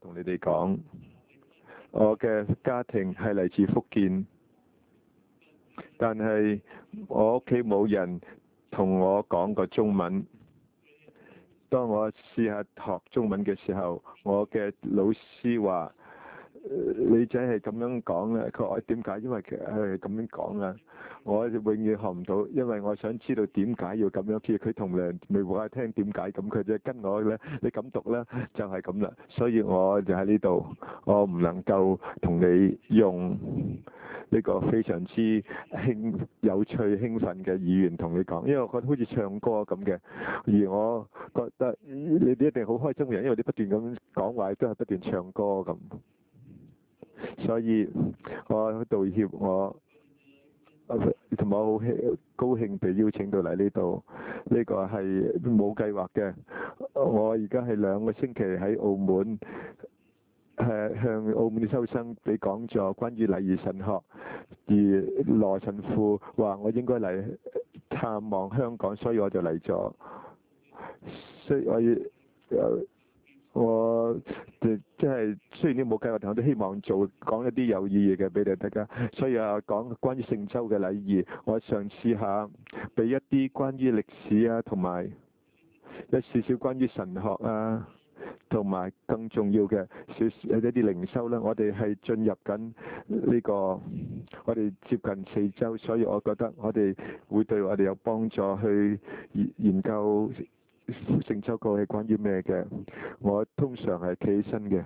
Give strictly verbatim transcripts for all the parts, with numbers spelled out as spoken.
同你哋講，我嘅家庭係嚟自福建，但係我屋企冇人同我講過中文。當我試下學中文嘅時候，我嘅老師話：你仔係咁樣講咧。佢話點解？因為其實係咁樣講啊。我永遠學唔到，因為我想知道點解要咁樣。其實佢同樣未話我聽點解咁，佢就跟我咧，你咁讀咧就係咁啦。所以我就喺呢度，我唔能夠同你用呢個非常之興有趣興奮嘅語言同你講，因為我覺得好似唱歌咁嘅。而我覺得你哋一定好開心嘅，因為你不斷咁講話，都係不斷唱歌咁。所以我道歉，我同埋我好高興被邀請到嚟呢度。呢個係冇計劃嘅。我而家係兩個星期喺澳門，誒向澳門啲修生俾講座關於禮儀神學，而羅神父話我應該嚟探望香港，所以我就嚟咗。所以我要我誒即係雖然你冇計劃，但我都希望做講一啲有意義嘅俾你大家。所以啊，講關於聖週嘅禮儀，我嘗試下俾一啲關於歷史啊，同埋一少少關於神學啊，同埋更重要嘅少少一啲靈修啦。我哋係進入緊呢個，我哋接近四週，所以我覺得我哋會對我哋有幫助去研研究聖週個係關於咩嘅。我通常係企起身嘅，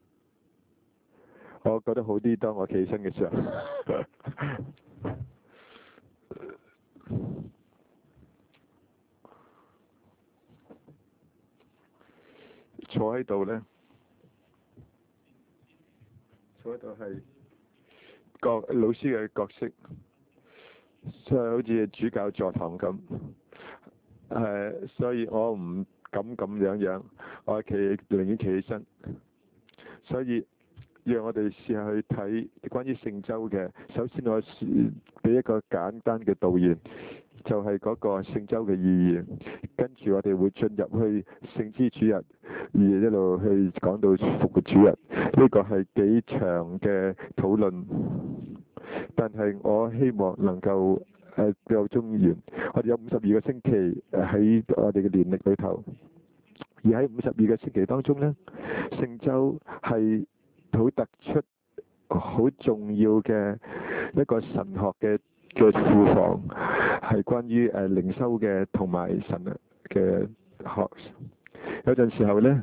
我覺得好啲當我企起身嘅時候。坐喺度咧，坐喺度係個老師嘅角色，即係好似主教座堂咁。誒，所以我唔敢咁樣樣，我企寧願企起身。所以讓我哋試下去睇關於聖週嘅。首先我俾一個簡單嘅導言，就係嗰個聖週嘅意義。跟住我哋會進入去聖枝主日，而一路去講到復活主日。呢個係幾長嘅討論，但係我希望能夠誒夠中完。我哋有五十二個星期誒喺我哋嘅年歷裏頭，而喺五十二個星期當中咧，聖週係好突出、好重要嘅一個神學嘅嘅庫房，係關於誒靈修嘅同埋神嘅學。有陣時候咧，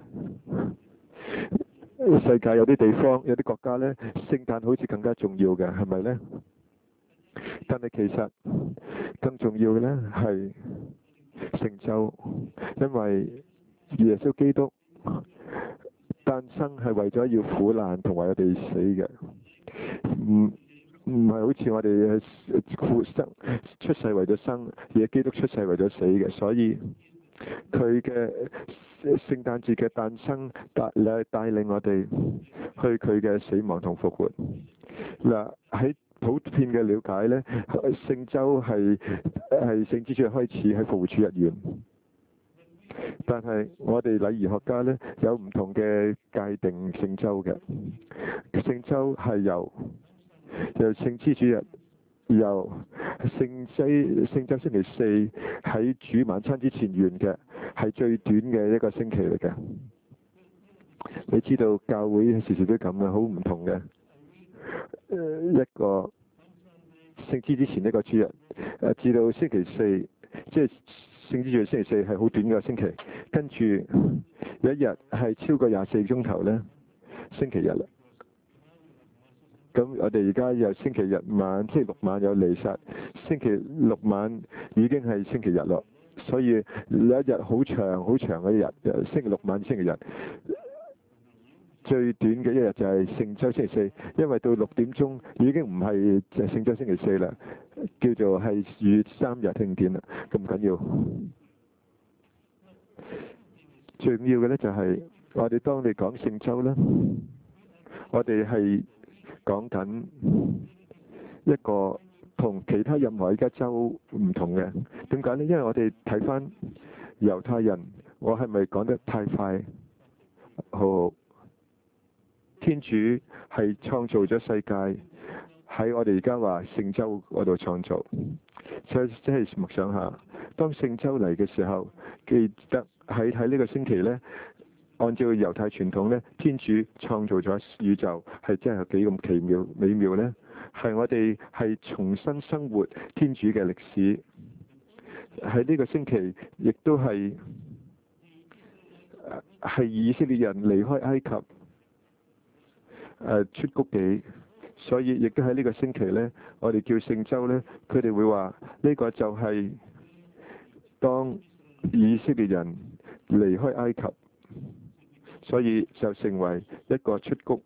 世界有啲地方、有啲國家咧，聖誕好似更加重要嘅，係咪咧？但係其實更重要嘅咧係聖週，因為耶穌基督誕生係為咗要苦難同埋我哋死嘅，唔唔係好似我哋係生出世為咗生，而基督出世為咗死嘅。所以佢嘅聖誕節嘅誕生帶嚟帶領我哋去佢嘅死亡同復活。嗱，喺普遍嘅了解咧，聖週係係聖枝主日開始，喺復活主日完。但係我哋禮儀學家咧有唔同嘅界定聖週嘅。聖週係由由聖枝主日，由聖祭聖週星期四喺主晚餐之前完嘅，係最短嘅一個星期嚟嘅。你知道教會時時都咁嘅，好唔同嘅。誒一個聖枝之前一個主日，誒至到星期四，即係聖枝主日星期四係好短嘅星期，跟住有一日係超過廿四個鐘頭咧，星期日啦。咁我哋而家有星期日晚，星期六晚有彌撒，星期六晚已經係星期日咯。所以有一日好長好長嘅一日，星期六晚星期日。最短嘅一日就係聖週星期四，因為到六點鐘已經唔係就係聖週星期四啦，叫做係逾三日慶典啦，咁緊要。最重要嘅咧就係我哋當你講聖週咧，我哋係講緊一個同其他任何一家州唔同嘅。點解咧？因為我哋睇翻猶太人，我係咪講得太快？好好。 天主係創造咗世界，喺我哋而家話聖週嗰度創造。所以即係默想下，當聖週嚟嘅時候，記得喺喺呢個星期咧，按照猶太傳統咧，天主創造咗宇宙，係真係幾咁奇妙美妙咧。係我哋係重新生活天主嘅歷史。喺呢個星期，亦都係係以色列人離開埃及，誒出谷記，所以亦都喺呢個星期咧，我哋叫聖週咧，佢哋會話呢個就係當以色列人離開埃及，所以就成為一個出谷，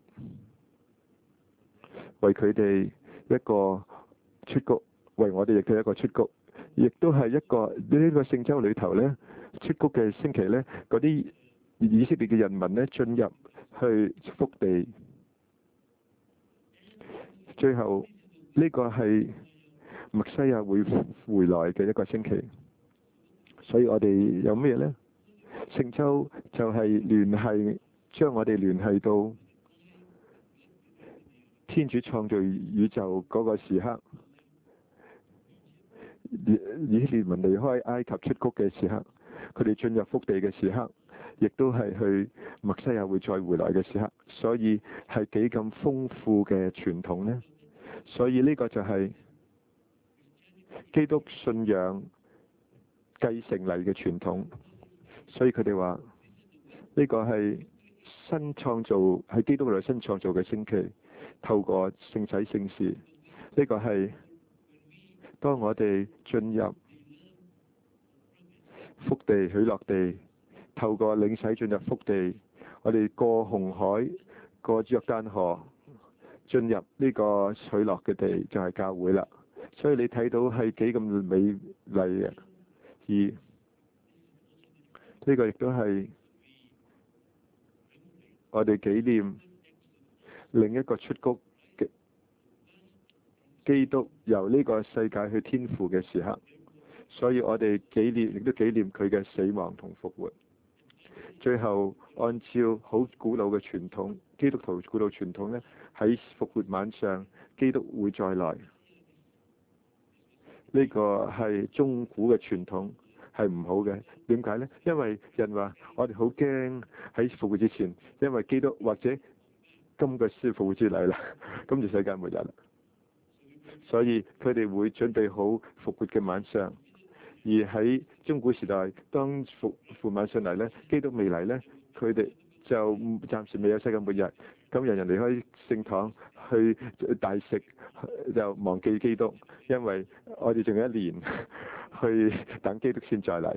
為佢哋一個出谷，為我哋亦都一個出谷，亦都係一個呢個聖週裏頭咧，出谷嘅星期咧，嗰啲以色列嘅人民咧進入去福地。最後呢個係默西亞會回來嘅一個星期，所以我哋有咩呢？聖週就係聯繫，將我哋聯繫到天主創造宇宙嗰個時刻，以色列民離開埃及出谷嘅時刻，佢哋進入福地嘅時刻，亦都係去默西亞會再回來嘅時刻，所以係幾咁豐富嘅傳統呢？所以呢個就係基督信仰繼承嚟嘅傳統，所以佢哋話呢個係新創造，喺基督裏新創造嘅星期，透過聖洗聖事，呢、這個係當我哋進入福地許諾地，透過領洗進入福地，我哋過紅海，過約旦河，進入呢個許諾嘅地就係、是、教會啦。所以你睇到係幾咁美麗嘅，而呢個亦都係我哋紀念另一個出谷嘅基督由呢個世界去天父嘅時刻。所以我哋紀念亦都紀念佢嘅死亡同復活。最後按照好古老嘅傳統，基督徒古老傳統咧，喺復活晚上，基督會再來。呢個係中古嘅傳統，係唔好嘅。點解呢？因為人話我哋好驚喺復活之前，因為基督或者今個師復活節嚟啦，咁就世界末日啦。所以佢哋會準備好復活嘅晚上。而喺中古時代，當復活晚上嚟呢，基督未嚟呢，佢哋就暫時未有世界末日。咁人人離開聖堂去大食，就忘記基督，因為我哋仲有一年去等基督先再嚟。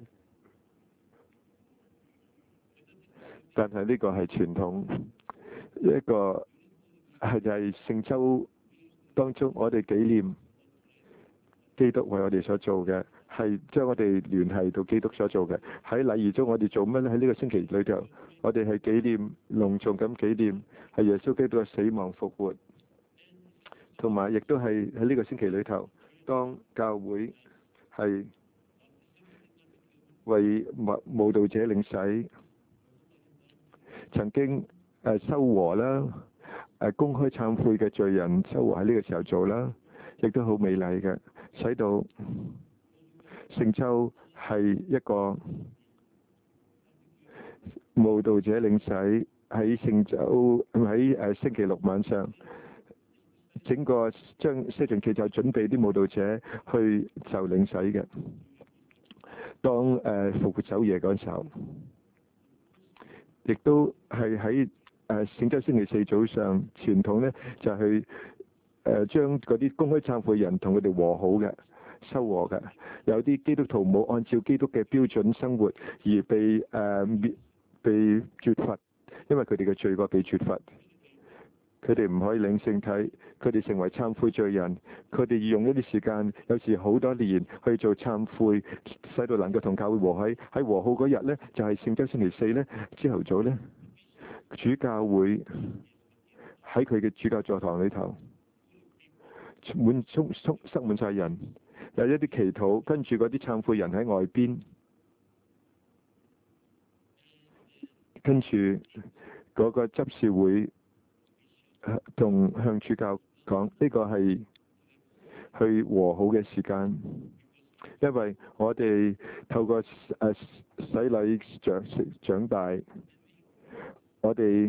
但係呢個係傳統，一個係就係聖週當中，我哋紀念基督為我哋所做嘅，係將我哋聯繫到基督所做嘅。喺禮儀中，我哋做乜咧？喺呢個星期裏頭，我哋係紀念隆重咁紀念係耶穌基督嘅死亡復活，同埋亦都係喺呢個星期裏頭，當教會係為慕道者領洗，曾經誒修和啦，誒公開懺悔嘅罪人修和喺呢個時候做啦，亦都好美麗嘅，使到聖週係一個慕道者領洗喺聖週喺誒星期六晚上，整個將西進期就準備啲慕道者去受領洗嘅。當誒復活守夜嗰時候，亦都係喺誒聖週星期四早上，傳統咧就係去誒將嗰啲公開懺悔人同佢哋和好嘅。修和嘅，有啲基督徒冇按照基督嘅標準生活而被誒、呃、被絕罰，因為佢哋嘅罪過被絕罰，佢哋唔可以領聖體，佢哋成為懺悔罪人，佢哋要用一啲時間，有時好多年去做懺悔，使到能夠同教會和喺喺和好嗰日咧，就係聖週星期四咧，朝頭早咧，主教會喺佢嘅主教座堂裏頭滿充塞滿晒人。有一啲祈禱，跟住嗰啲懺悔人喺外邊，跟住嗰個執事會同向主教講，呢個係去和好嘅時間，因為我哋透過誒洗禮長長大，我哋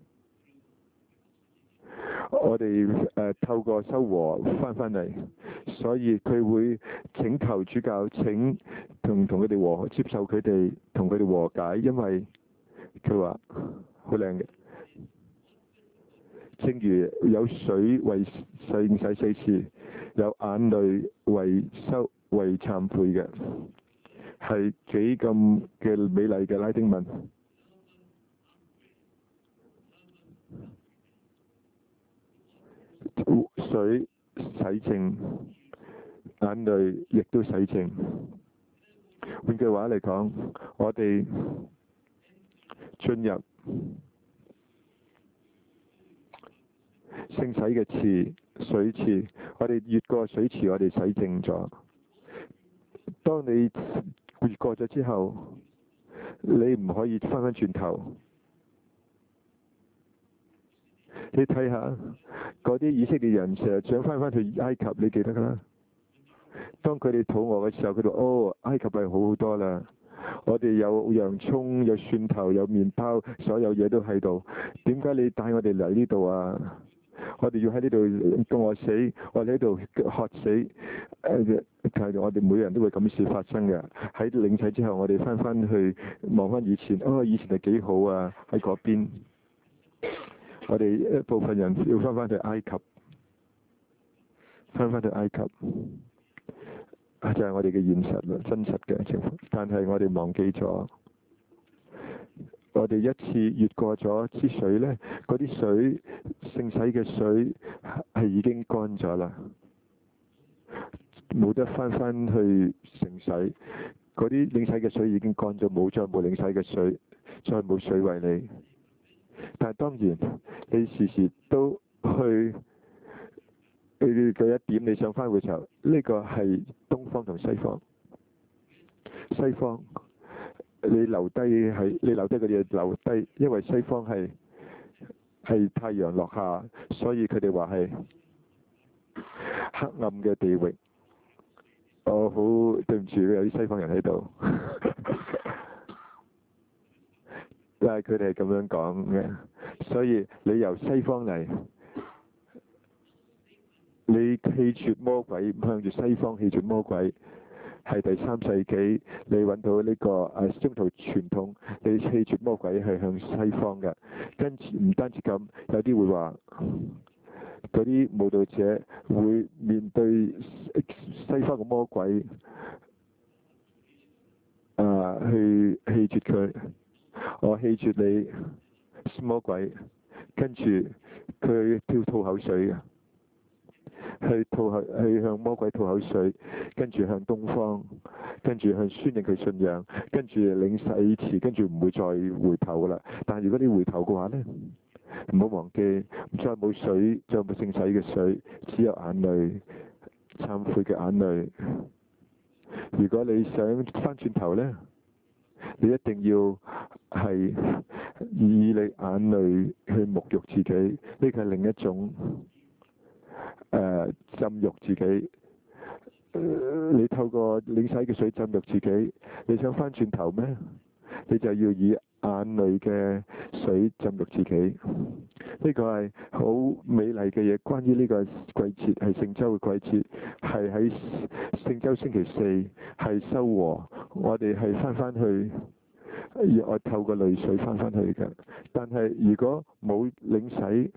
我哋誒、呃、透過修和翻返嚟，所以佢會請求主教請同同佢哋和接受佢哋同佢哋和解，因為佢話好靚嘅。正如有水為洗洗四次，有眼淚為收為懺悔嘅，係幾咁嘅美麗嘅拉丁文。水洗淨，眼淚亦都洗淨。換句話嚟講，我哋進入聖洗嘅池水池，我哋越過水池，我哋洗淨咗。當你越過咗之後，你唔可以翻返轉頭。你睇下嗰啲以色列人成日想翻返去埃及，你記得㗎啦。當佢哋肚餓嘅時候，佢哋哦，埃及係好好多啦。我哋有洋葱、有蒜頭、有麵包，所有嘢都喺度。點解你帶我哋嚟呢度啊？我哋要喺呢度餓死，我哋喺度渴死。誒、呃，係我哋每人都會咁嘅事發生嘅。喺領洗之後，我哋翻返去望翻以前，哦，以前係幾好啊！喺嗰邊，我哋一部分人要翻返去埃及，翻返去埃及，就係我哋嘅現實啦，真實嘅情況。但係我哋忘記咗。我哋一次越過咗支水呢，嗰啲水聖洗嘅水係已經乾咗啦，冇得翻返去聖洗。嗰啲領洗嘅水已經乾咗，冇再冇領洗嘅水，再冇水為你。但係當然，你時時都去去嗰一點，你想翻嘅時候，呢個係東方同西方。西方。你留低係你留低嘅嘢留低，因為西方係係太陽落下，所以佢哋話係黑暗嘅地域。我好對唔住，有啲西方人喺度，但係佢哋係咁樣講嘅。所以你由西方嚟，你棄絕魔鬼，向住西方棄絕魔鬼。係第三世紀，你揾到呢、這個誒宗徒傳統，你棄絕魔鬼係向西方嘅。跟住唔單止咁，有啲會話嗰啲慕道者會面對西方嘅魔鬼，啊、呃、去棄絕佢。我棄絕你魔鬼，跟住佢跳吐口水嘅。去吐口去向魔鬼吐口水，跟住向東方，跟住向宣認佢信仰，跟住領洗池，跟住唔會再回頭噶啦。但係如果你回頭嘅話呢，唔好忘記，再冇水，再冇聖洗嘅水，只有眼淚，懺悔嘅眼淚。如果你想翻轉頭呢，你一定要係以你眼淚去沐浴自己，呢個係另一種。誒、呃、浸浴自己、呃，你透過領洗嘅水浸浴自己，你想翻轉頭咩？你就要以眼淚嘅水浸浴自己。呢、這個係好美麗嘅嘢。關於呢個季節係聖週嘅季節，係喺聖週星期四係修和，我哋係翻返去，我透過淚水翻返去嘅。但係如果冇領洗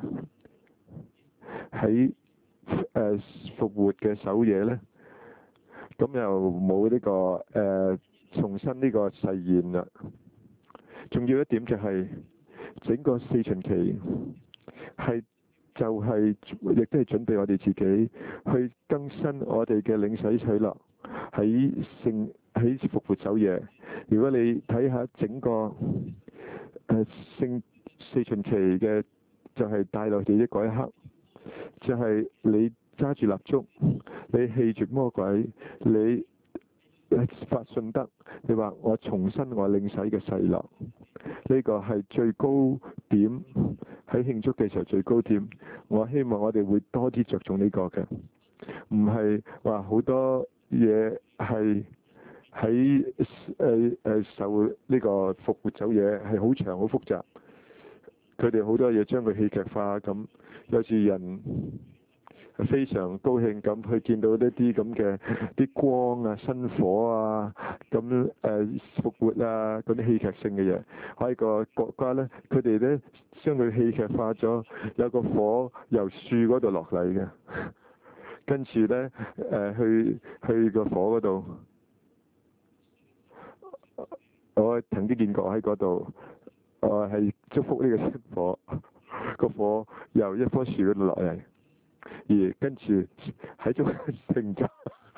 喺誒復活嘅守夜咧，咁又冇呢、這個誒、呃、重新呢個誓言啦。仲要一點就係、是、整個四旬期係就係、是、亦都係準備我哋自己去更新我哋嘅領洗取樂喺聖喺復活守夜。如果你睇下整個誒聖、呃、四旬期嘅，就係帶落地的嗰一刻。就係你揸住蠟燭，你棄絕魔鬼，你發信德，你話我重新我領洗嘅誓諾，呢、這個係最高點， 喺慶祝嘅時候最高點。我希望我哋會多啲着重呢個嘅，唔係話好多嘢係喺誒誒受呢個復活走嘢係好長好複雜。佢哋好多嘢將佢戲劇化咁，有時人非常高興咁去見到呢啲咁嘅啲光啊、新火啊、咁誒、呃、復活啊嗰啲戲劇性嘅嘢。喺個國家咧，佢哋咧將佢戲劇化咗，有個火由樹嗰度落嚟嘅，跟住咧誒去去個火嗰度。我曾經見過喺嗰度，我係祝福呢個新火，個火由一棵樹嗰度落嚟。而跟住喺中成咗，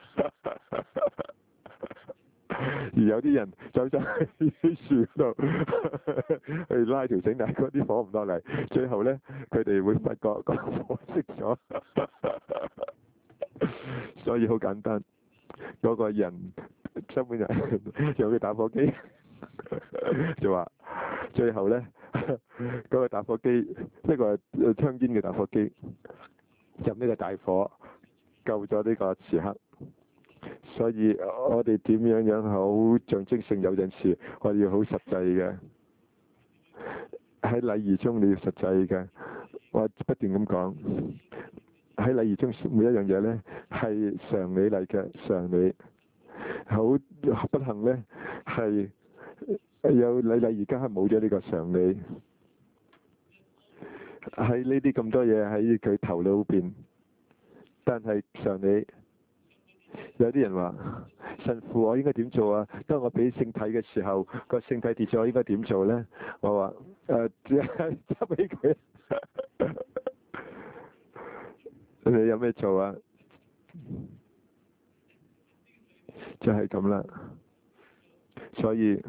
而有啲人走上去啲樹度去拉條繩，但係嗰啲火唔落嚟。最後咧，佢哋會發覺個火熄咗，所以好簡單。嗰、那個人根本就用佢打火機，就話最後咧嗰、那個打火機，呢、這個係香煙嘅打火機。入呢個大火救咗呢個時刻，所以我哋點樣樣好象徵性，有陣時我哋要好實際嘅，喺禮儀中你要實際嘅。我不斷咁講，喺禮儀中每一樣嘢咧係常理嚟嘅，常理。好不幸咧係有禮禮而家係冇咗呢個常理。喺呢啲咁多嘢喺佢頭腦邊，但係常理有啲人話神父，我應該點做啊？當我俾聖體嘅時候，個聖體跌咗，我應該點做咧？我話誒，執俾佢。你有咩做啊？就係咁啦。所以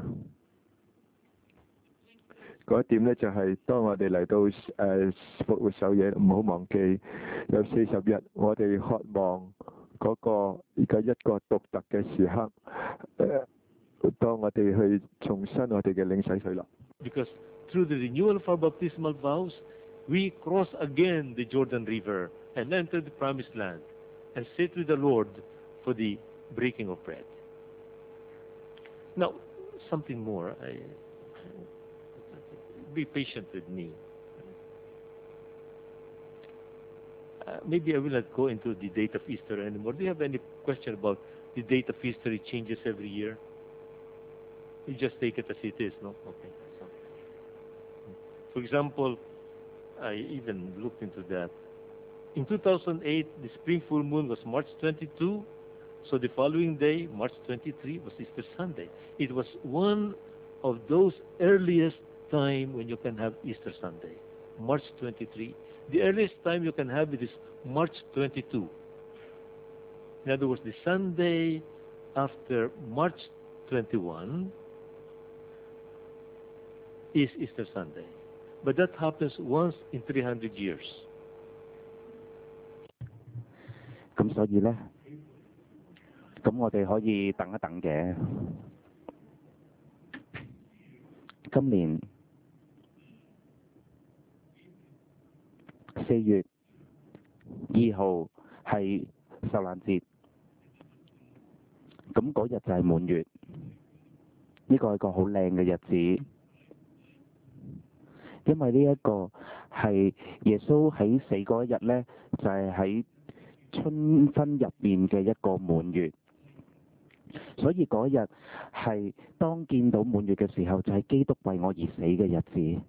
嗰一點咧，就係、是、當我哋嚟到誒復活守夜，唔好忘記有四十日，我哋渴望嗰個而家一個獨特嘅時刻。誒、呃，當我哋去重申我哋嘅領洗水啦。 Because through the renewal of our baptismal vows, we cross again the Jordan River and enter the promised land and sit with the Lord for the breaking of bread. Now, something more. I, be patient with me. Uh, maybe I will not go into the date of Easter anymore. Do you have any question about the date of Easter? It changes every year. You just take it as it is, no? Okay. So, for example, I even looked into that. In two thousand eight, the spring full moon was March twenty-second, so the following day, March twenty-third, was Easter Sunday. It was one of those earliest time when you can have Easter Sunday, March twenty-third. The earliest time you can have it is March twenty-second. In other words, the Sunday after March twenty-first is Easter Sunday. But that happens once in three hundred years. 咁所以咧，咁我哋可以等一等嘅。今年四月二號係受難節，咁嗰日就係滿月，呢個係個好靚嘅日子，因為呢一個係耶穌喺死嗰一日咧，就係喺春分入面嘅一個滿月，所以嗰日係當見到滿月嘅時候，就係基督為我而死嘅日子。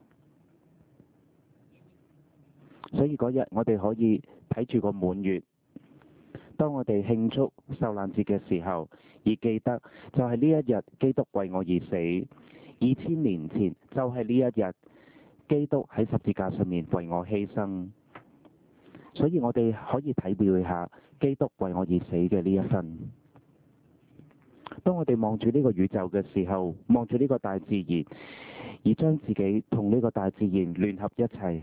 所以嗰日我哋可以睇住個滿月，當我哋慶祝受難節嘅時候，而記得就係呢一日基督為我而死，二千年前就係呢一日基督喺十字架上面為我犧牲。所以我哋可以體會下基督為我而死嘅呢一份。當我哋望住呢個宇宙嘅時候，望住呢個大自然，而將自己同呢個大自然聯合一齊。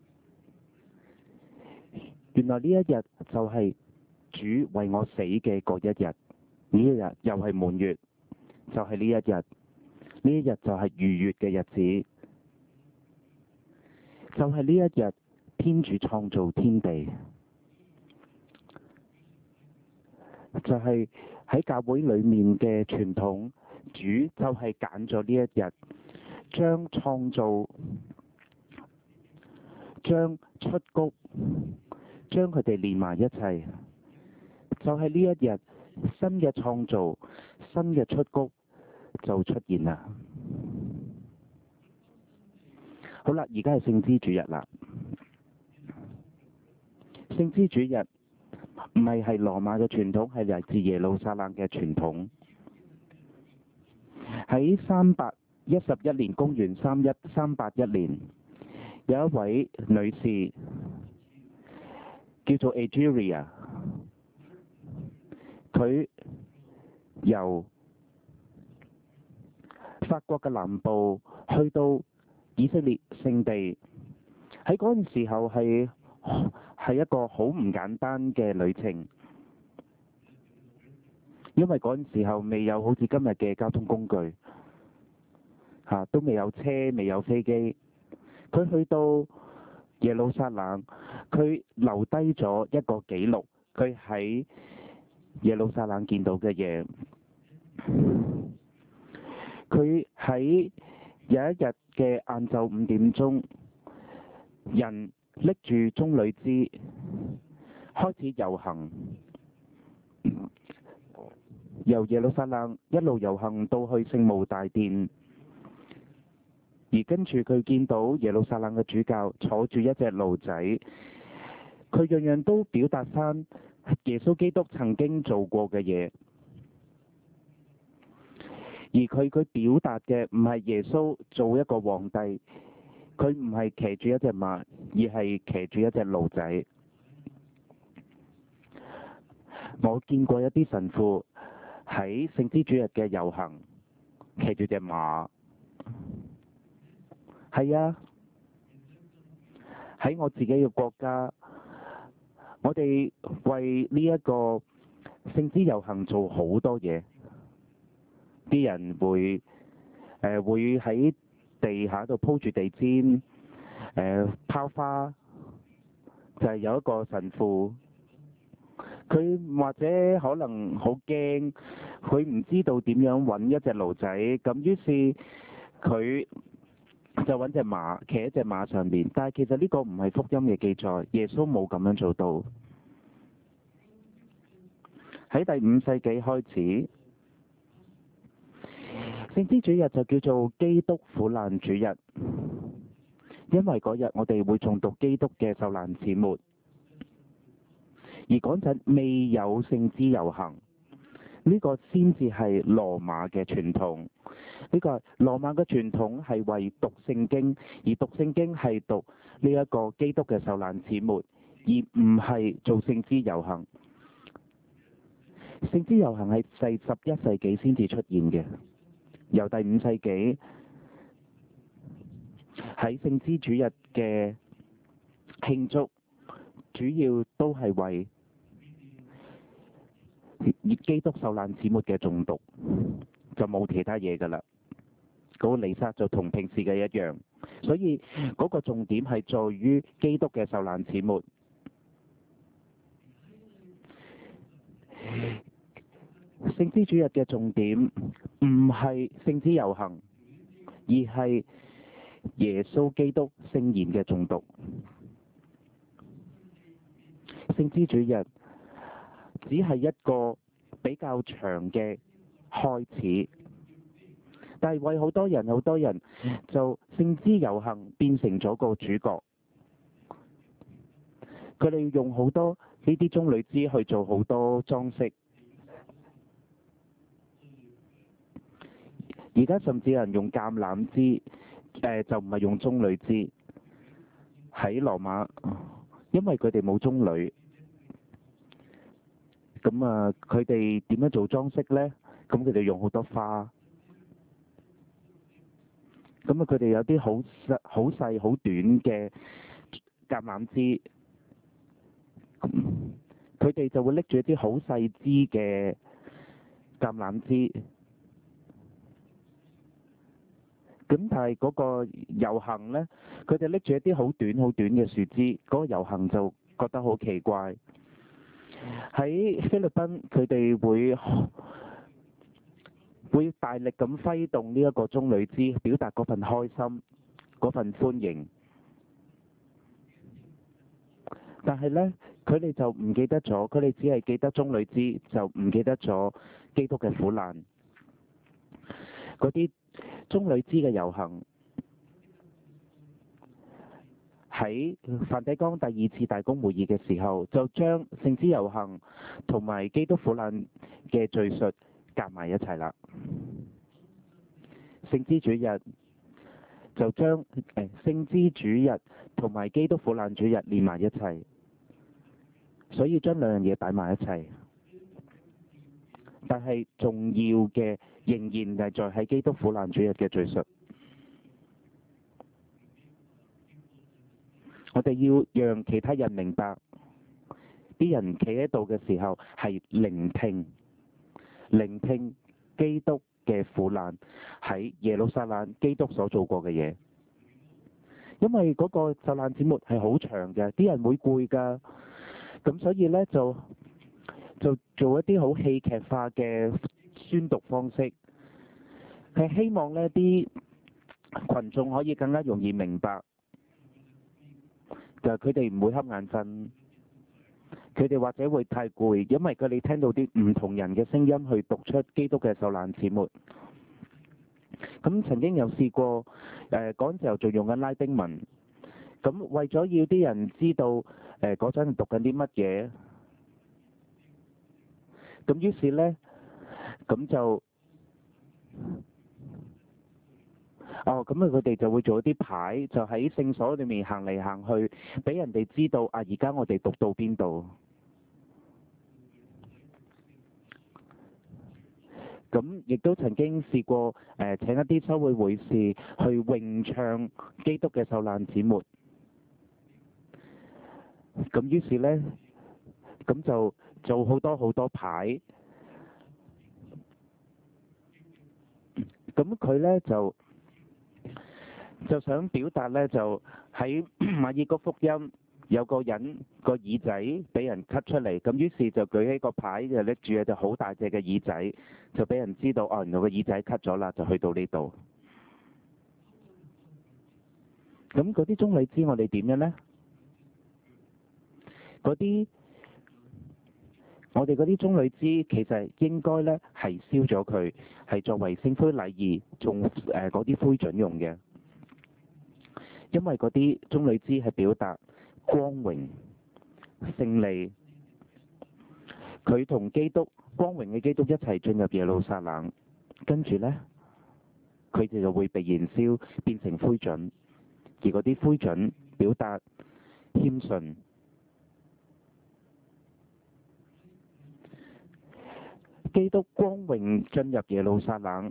原來呢一日就係主為我死嘅嗰一日，呢一日又係滿月，就係呢一日，呢一日就係逾越嘅日子。 就係呢一日，天主創造天地，就係喺教會裡面嘅傳統，主就係揀咗呢一日，將創造、將出谷、將佢哋連埋一齊，就係呢一日，新嘅創造、新嘅出谷就出現啦。好啦，而家係聖枝主日啦。聖枝主日唔係係羅馬嘅傳統，係嚟自耶路撒冷嘅傳統。喺三百一十一年，公元三一三八一年，有一位女士叫做 Adria， 佢由法國嘅南部去到以色列聖地，喺嗰陣時候係係一個好唔簡單嘅旅程，因為嗰陣時候未有好似今日嘅交通工具，嚇、啊、都未有車，未有飛機。佢去到耶路撒冷，佢留低咗一個記錄，佢喺耶路撒冷見到嘅嘢。佢喺有一日嘅晏晝五點鐘，人拎住棕櫚枝開始遊行，由耶路撒冷一路遊行到去聖墓大殿，而跟住佢見到耶路撒冷嘅主教坐住一隻驢仔，佢樣樣都表達翻耶穌基督曾經做過嘅嘢，而佢佢表達嘅唔係耶穌做一個皇帝，佢唔係騎住一隻馬，而係騎住一隻驢仔。我見過一啲神父喺聖枝主日嘅遊行騎住隻馬，係啊，喺我自己嘅國家，我哋為呢一個聖枝遊行做好多嘢，啲人會誒、呃、會喺地下度鋪住地氈，誒、呃、拋花，就係、是、有一個神父，佢或者可能好驚，佢唔知道點樣揾一隻驢仔，咁於是佢就揾隻馬，騎喺隻馬上面。但係其實呢個唔係福音嘅記載，耶穌冇咁樣做到。喺第五世紀開始，聖枝主日就叫做基督苦難主日，因為嗰日我哋會誦讀基督嘅受難始末。而嗰陣未有聖枝遊行，呢個先至係羅馬嘅傳統。呢個羅馬嘅傳統係為讀聖經，而讀聖經係讀呢一個基督嘅受難始末，而唔係做聖枝遊行。聖枝遊行係第十一世紀先至出現嘅，由第五世紀喺聖枝主日嘅慶祝，主要都係為以基督受難始末嘅誦讀，就冇其他嘢噶啦。嗰個彌撒就同平時嘅一樣，所以嗰個重點係在於基督嘅受難始末。聖枝主日嘅重點唔係聖枝遊行，而係耶穌基督聖言嘅誦讀。聖枝主日只係一個比較長嘅開始，但係為好多人，好多人就聖枝遊行變成咗個主角。佢哋用好多呢啲棕櫚枝去做好多裝飾。而家甚至有人用橄欖枝，誒、呃、就唔係用棕櫚枝。喺羅馬，因為佢哋冇棕櫚，咁啊，佢哋點樣做裝飾呢？咁佢哋用好多花。咁啊，佢哋有啲好細、好細、好短嘅橄欖枝，佢哋就會拎住一啲好細枝嘅橄欖枝。 咁但係嗰個遊行咧，佢哋拎住一啲好短好短嘅樹枝，嗰、個遊行就覺得好奇怪。喺菲律賓，佢哋會會大力咁揮動呢一個棕櫚枝，表達嗰份開心、嗰份歡迎。但係咧，佢哋就唔記得咗，佢哋只係記得棕櫚枝，就唔記得咗基督嘅苦難。嗰啲棕櫚枝嘅遊行喺梵蒂岡第二次大公會議嘅時候，就將聖枝遊行同埋基督苦難嘅敘述夾埋一齊啦。聖枝主日就將誒聖枝主日同埋基督苦難主日連埋一齊，所以將兩樣嘢擺埋一齊。但係重要嘅仍然係在喺基督苦難主日嘅敘述。我哋要讓其他人明白，啲人企喺度嘅時候係聆聽，聆聽基督嘅苦難喺耶路撒冷基督所做過嘅嘢。因為嗰個受難節目係好長嘅，啲人會攰㗎，咁所以呢，就就做一啲好戲劇化嘅宣讀方式，係希望呢啲群眾可以更加容易明白。就係佢哋唔會瞌眼瞓，佢哋或者會太攰，因為佢哋聽到啲唔同人嘅聲音去讀出基督嘅受難始末。咁曾經有試過，誒嗰陣時候仲用緊拉丁文，咁為咗要啲人知道誒嗰陣讀緊啲乜嘢，咁於是咧，咁就。哦，咁啊，佢哋就會做一啲牌，就喺聖所裏面行嚟行去，俾人哋知道啊！而家我哋讀到邊度？咁亦都曾經試過誒、呃、請一啲修會會士去詠唱基督嘅受難始末。咁於是咧，咁就做好多好多牌。咁佢咧就。就想表達咧，就喺馬爾谷福音有個人個耳仔俾人咳出嚟，咁於是就舉起個牌就拎住就好大隻嘅耳仔，就俾人知道哦，原來個耳仔咳咗啦，就去到呢度。咁嗰啲棕櫚枝我哋點樣呢？嗰啲我哋嗰啲棕櫚枝其實應該咧係燒咗佢，係作為聖灰禮儀，仲誒嗰啲灰燼用嘅。因為嗰啲棕櫚枝係表達光榮、勝利，佢同基督光榮嘅基督一齊進入耶路撒冷，跟住呢，佢哋就會被燃燒變成灰燼，而嗰啲灰燼表達謙遜。基督光榮進入耶路撒冷，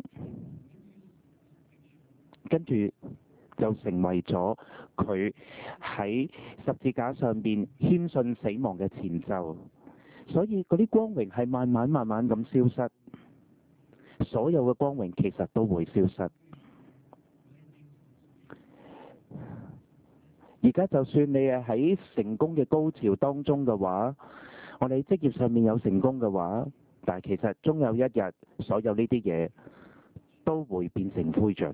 跟住就成為咗佢喺十字架上邊謙遜死亡嘅前奏，所以嗰啲光榮係慢慢慢慢咁消失，所有嘅光榮其實都會消失。而家就算你係喺成功嘅高潮當中嘅話，我哋職業上面有成功嘅話，但係其實終有一日，所有呢啲嘢都會變成灰燼。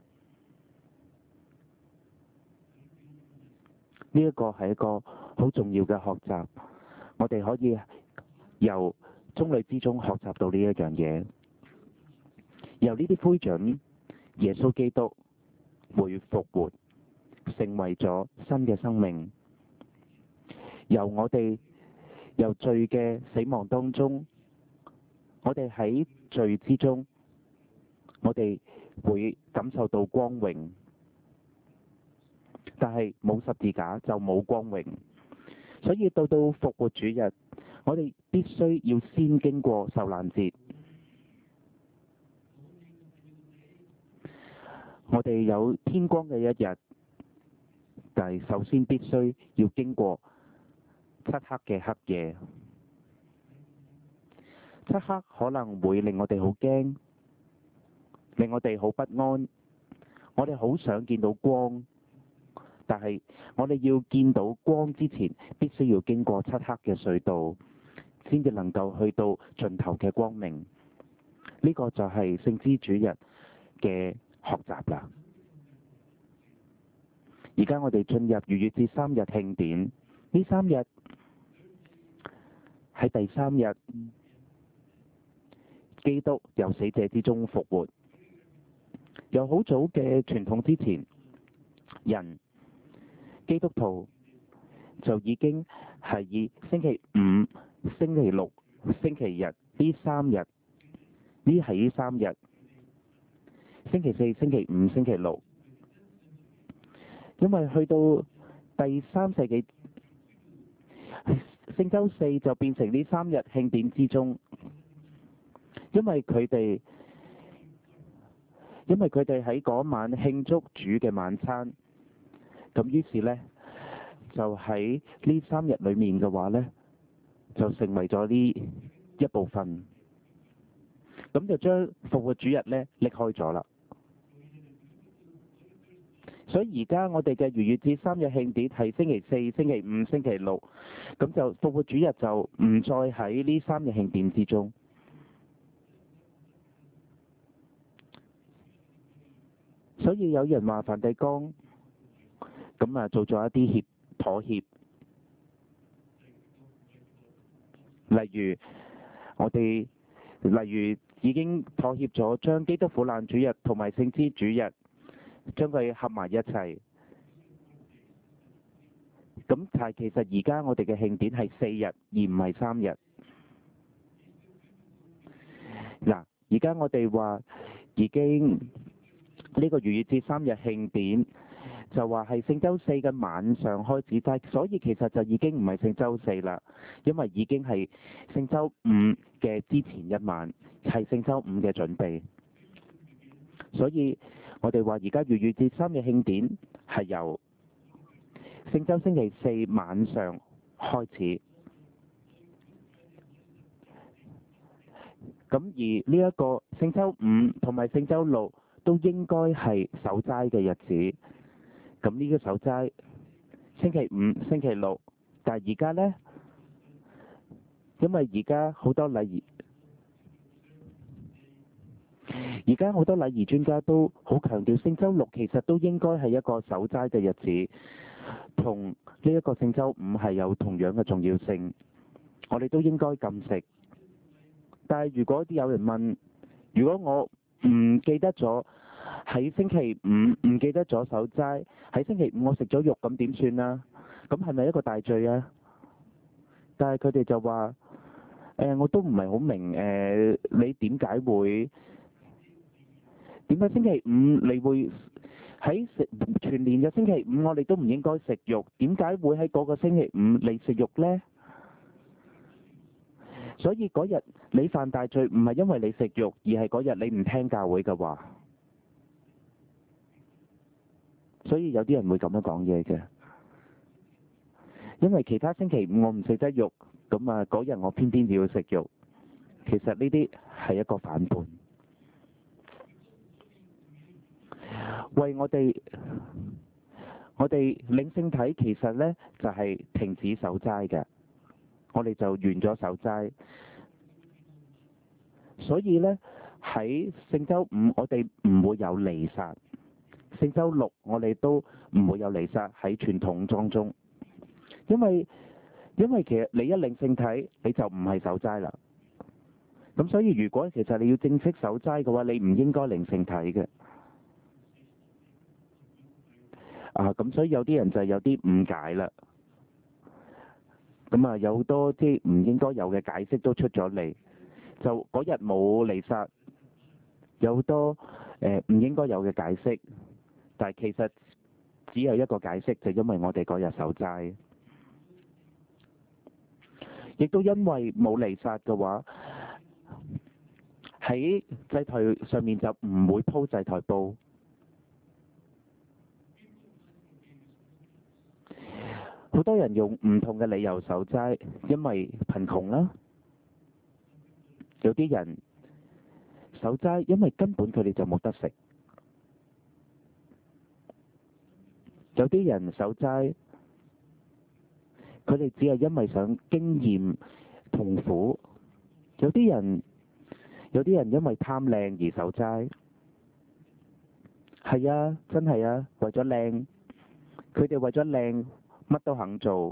呢一個係一個好重要嘅學習，我哋可以由棕櫚之中學習到呢一樣嘢。由呢啲灰燼，耶穌基督會復活，成為咗新嘅生命。由我哋由罪嘅死亡當中，我哋喺罪之中，我哋會感受到光榮。但係冇十字架就冇光榮，所以到到復活主日，我哋必須要先經過受難節。我哋有天光嘅一日，但係首先必須要經過漆黑嘅黑夜。漆黑可能會令我哋好驚，令我哋好不安。 我哋好想見到光，但係我哋要見到光之前，必須要經過漆黑嘅隧道，先至能夠去到盡頭嘅光明。呢個就係聖枝主日嘅學習啦。而家我哋進入逾越節三日慶典，呢三日喺第三日，基督由死者之中復活。由好早嘅傳統之前，人基督徒就已經係以星期五、星期六、星期日呢三日，呢係呢三日，星期四、星期五、星期六，因為去到第三世紀，聖週四就變成呢三日慶典之中，因為佢哋。因為佢哋喺嗰晚慶祝主嘅晚餐，咁於是呢，就喺呢三日裏面嘅話呢，就成為咗呢一部分，咁就將復活主日呢拎開咗啦。所以而家我哋嘅逾越節三日慶典係星期四、星期五、星期六，咁就復活主日就唔再喺呢三日慶典之中。所以有人話梵蒂岡咁啊做咗一啲協妥協，例如我哋例如已經妥協咗將基督苦難主日同埋聖枝主日將佢合埋一齊。咁但係其實而家我哋嘅慶典係四日而唔係三日。嗱，而家我哋話已經。呢個逾越節三日慶典就話係聖週四嘅晚上開始，但係所以其實就已經唔係聖週四啦，因為已經係聖週五嘅之前一晚，係聖週五嘅準備。所以我哋話而家逾越節三日慶典係由聖週星期四晚上開始。咁而呢一個聖週五同埋聖週六都應該係守齋嘅日子，咁呢個守齋星期五、星期六，但係而家呢，因為而家好多禮儀，而家好多禮儀專家都好強調聖週六其實都應該係一個守齋嘅日子，同呢一個聖週五係有同樣嘅重要性，我哋都應該禁食。但係如果有人問，如果我唔記得咗喺星期五唔記得咗守齋，喺星期五我食咗肉，咁點算啊？咁係咪一個大罪啊？但係佢哋就話：誒、呃，我都唔係好明誒、呃，你點解會點解星期五你會喺食全年嘅星期五我哋都唔應該食肉，點解會喺嗰個星期五你食肉呢？所以嗰日你犯大罪唔係因為你食肉，而係嗰日你唔聽教會嘅話。所以有啲人會咁樣講嘢嘅，因為其他星期五我唔食得肉，咁啊嗰日我偏偏要食肉。其實呢啲係一個反叛，為我哋我哋領聖體其實呢就係停止守齋嘅。我哋就完咗守齋，所以呢，喺聖週五我哋唔會有彌撒，聖週六我哋都唔會有彌撒喺傳統當中，因為因為其實你一領聖體你就唔係守齋啦。咁所以如果其實你要正式守齋嘅話，你唔應該領聖體嘅。啊，咁所以有啲人就有啲誤解啦。咁啊，有好多啲唔應該有嘅解釋都出咗嚟，就嗰日冇彌撒，有好多誒唔應該有嘅解釋，但係其實只有一個解釋，就因為我哋嗰日守齋，亦都因為冇彌撒嘅話，喺祭台上面就唔會鋪祭台布。好多人用唔同嘅理由守齋，因為貧窮啦。有啲人守齋，因為根本佢哋就冇得食。 有啲人守齋，佢哋只係因為想經驗痛苦；有啲人，有啲人因為貪靚而守齋。係啊，真係啊，為咗靚，佢哋為咗靚乜都肯做。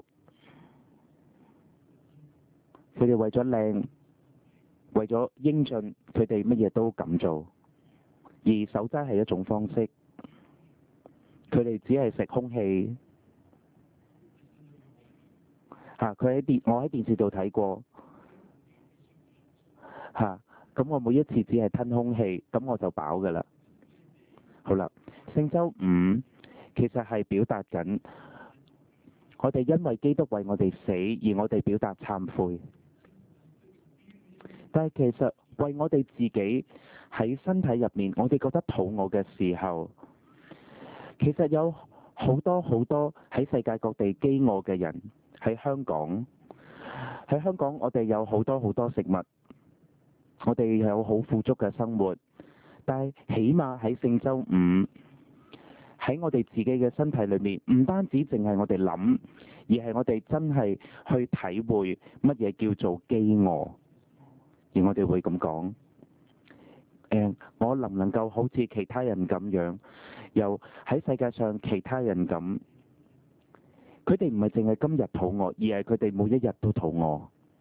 佢哋為咗靚，為咗英俊，佢哋乜嘢都敢做。而守齋係一種方式，佢哋只係食空氣。嚇、啊！佢喺電，我喺電視度睇過。嚇、啊！咁我每一次只係吞空氣，咁我就飽㗎啦。好啦，聖週五其實係表達緊，我哋因為基督為我哋死，而我哋表達懺悔。但係其實為我哋自己喺身體入面，我哋覺得肚餓嘅時候，其實有好多好多喺世界各地飢餓嘅人。喺香港，喺香港我哋有好多好多食物，我哋有好富足嘅生活。但係起碼喺聖週五，喺我哋自己嘅身體裏面，唔單止淨係我哋諗，而係我哋真係去體會乜嘢叫做飢餓。而我哋會咁講，誒，我能唔能夠好似其他人咁樣，又喺世界上其他人咁，佢哋唔係淨係今日肚餓，而係佢哋每一日都肚餓。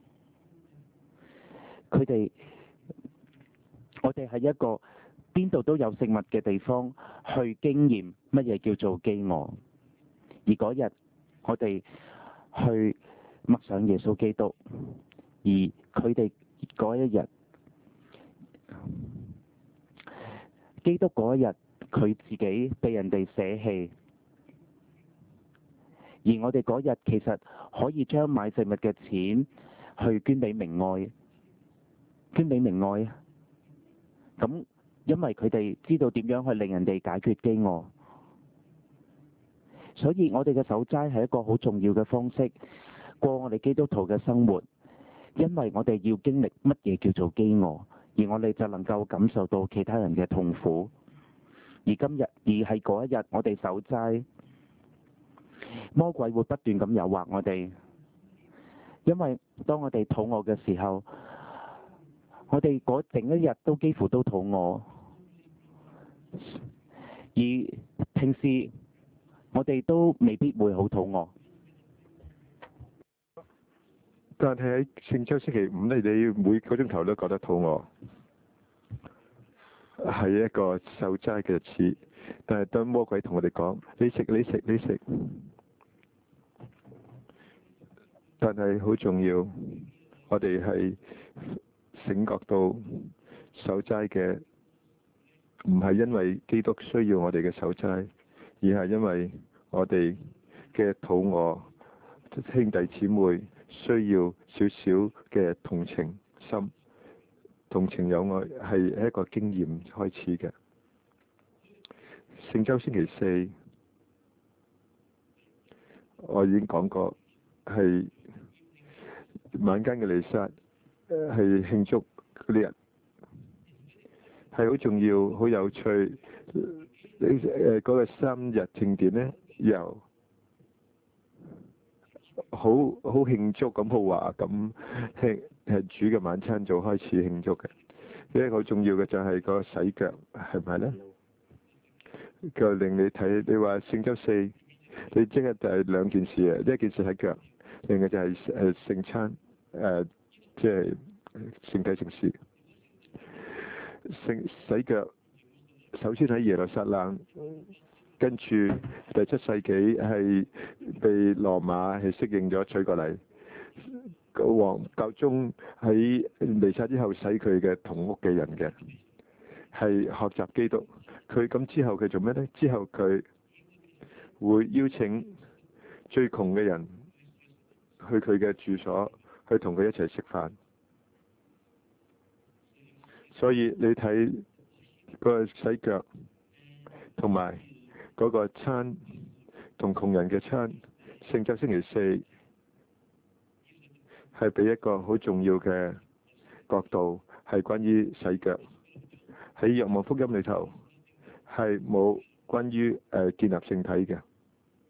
佢哋，我哋係一個邊度都有食物嘅地方，去經驗乜嘢叫做飢餓。而嗰日，我哋去默想耶穌基督，而佢哋嗰一日，基督嗰一日，佢自己被人哋捨棄。而我哋嗰日其實可以將買食物嘅錢去捐俾明愛，捐俾明愛啊！咁因為佢哋知道點樣去令人哋解決飢餓，所以我哋嘅守齋係一個好重要嘅方式，過我哋基督徒嘅生活。因為我哋要經歷乜嘢叫做飢餓，而我哋就能夠感受到其他人嘅痛苦。而今日，而係嗰一日，我哋守齋。魔鬼會不斷咁誘惑我哋，因為當我哋肚餓嘅時候，我哋嗰整一日都幾乎都肚餓，而平時我哋都未必會好肚餓。 但係喺聖週星期五咧，你每個鐘頭都覺得肚餓，係一個守齋嘅日子。但係當魔鬼同我哋講：你食，你食，你食。但係好重要，我哋係醒覺到守齋嘅唔係因為基督需要我哋嘅守齋，而係因為我哋嘅肚餓，兄弟姊妹需要少少嘅同情心，同情友愛係一個經驗開始嘅。聖週星期四，我已經講過係晚間嘅彌撒，係慶祝嗰啲人，係好重要、好有趣。誒嗰個三日慶典咧，由好好慶祝咁好話咁慶係主嘅晚餐做開始慶祝嘅。一個好重要嘅就係個洗腳，係咪咧？就令你睇，你話聖週四，你即係就係兩件事啊！一件事係腳，另外就係誒聖餐，誒即係聖體聖事。聖洗腳，首先喺耶路撒冷，跟住第七世紀係被羅馬係適應咗取過嚟。王教宗喺彌撒之後洗佢嘅同屋嘅人嘅，係學習基督。佢咁之後佢做咩呢？之後佢會邀請最窮嘅人去佢嘅住所，去同佢一齊食飯。所以你睇嗰個洗腳，同埋嗰個餐同窮人嘅餐，聖週星期四係俾一個好重要嘅角度，係關於洗腳。喺若望福音裏頭係冇關於誒建立聖體嘅，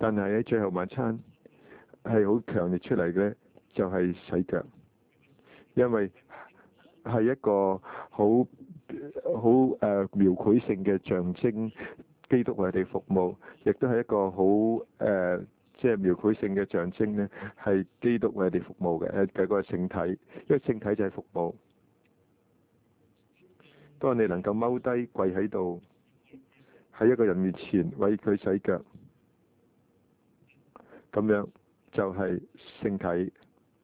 但係喺最後晚餐係好強烈出嚟嘅，就係洗腳，因為係一個好好誒描繪性嘅象徵，基督為我哋服務，亦都係一個好誒即係描繪性嘅象徵咧，係基督為我哋服務嘅誒嘅個聖體，因為聖體就係服務。當你能夠踎低跪喺度，喺一個人面前為佢洗腳，咁樣就係聖體。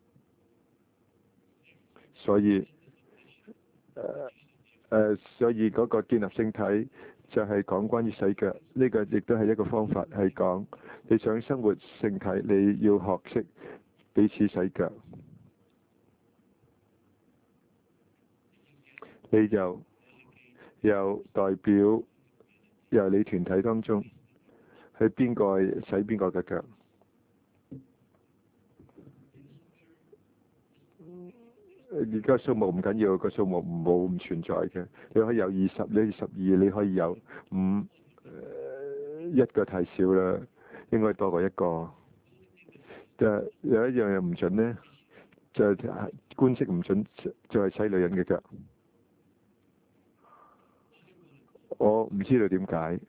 所以誒誒、呃呃，所以嗰個建立聖體就係講關於洗腳，呢、這個亦都係一個方法，係講你想生活聖體，你要學識彼此洗腳，你就有代表由你團體當中係邊個洗邊個嘅腳。而家數目唔緊要，個數目冇唔存在嘅。你可以有二十，你可以十二，你可以有五、呃，一個太少啦，應該多過一個。就有一樣嘢唔準呢，就係官職唔準，就係洗女人嘅腳。我唔知道點解，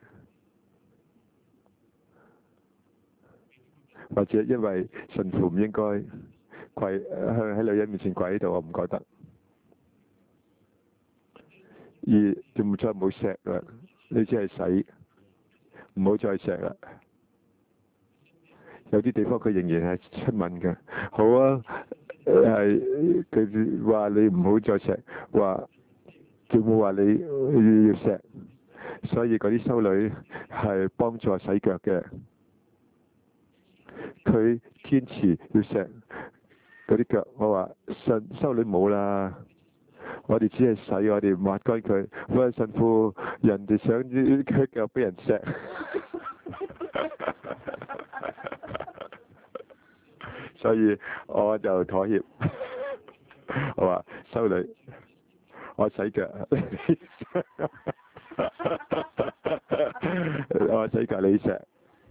或者因為神父唔應該跪喺喺女人面前跪喺度，我唔覺得。而就再唔好錫啦，你只係洗，唔好再錫啦。有啲地方佢仍然係親吻嘅。好啊，係佢話你唔好再錫，話仲冇話你要錫，所以嗰啲修女係幫助洗腳嘅。佢堅持要錫嗰啲腳，我話神修女冇啦，我哋只係洗，我哋抹乾佢。喂，神父，人哋想啲腳腳俾人錫，所以我就妥協。我話修女，我洗腳，我洗腳你錫。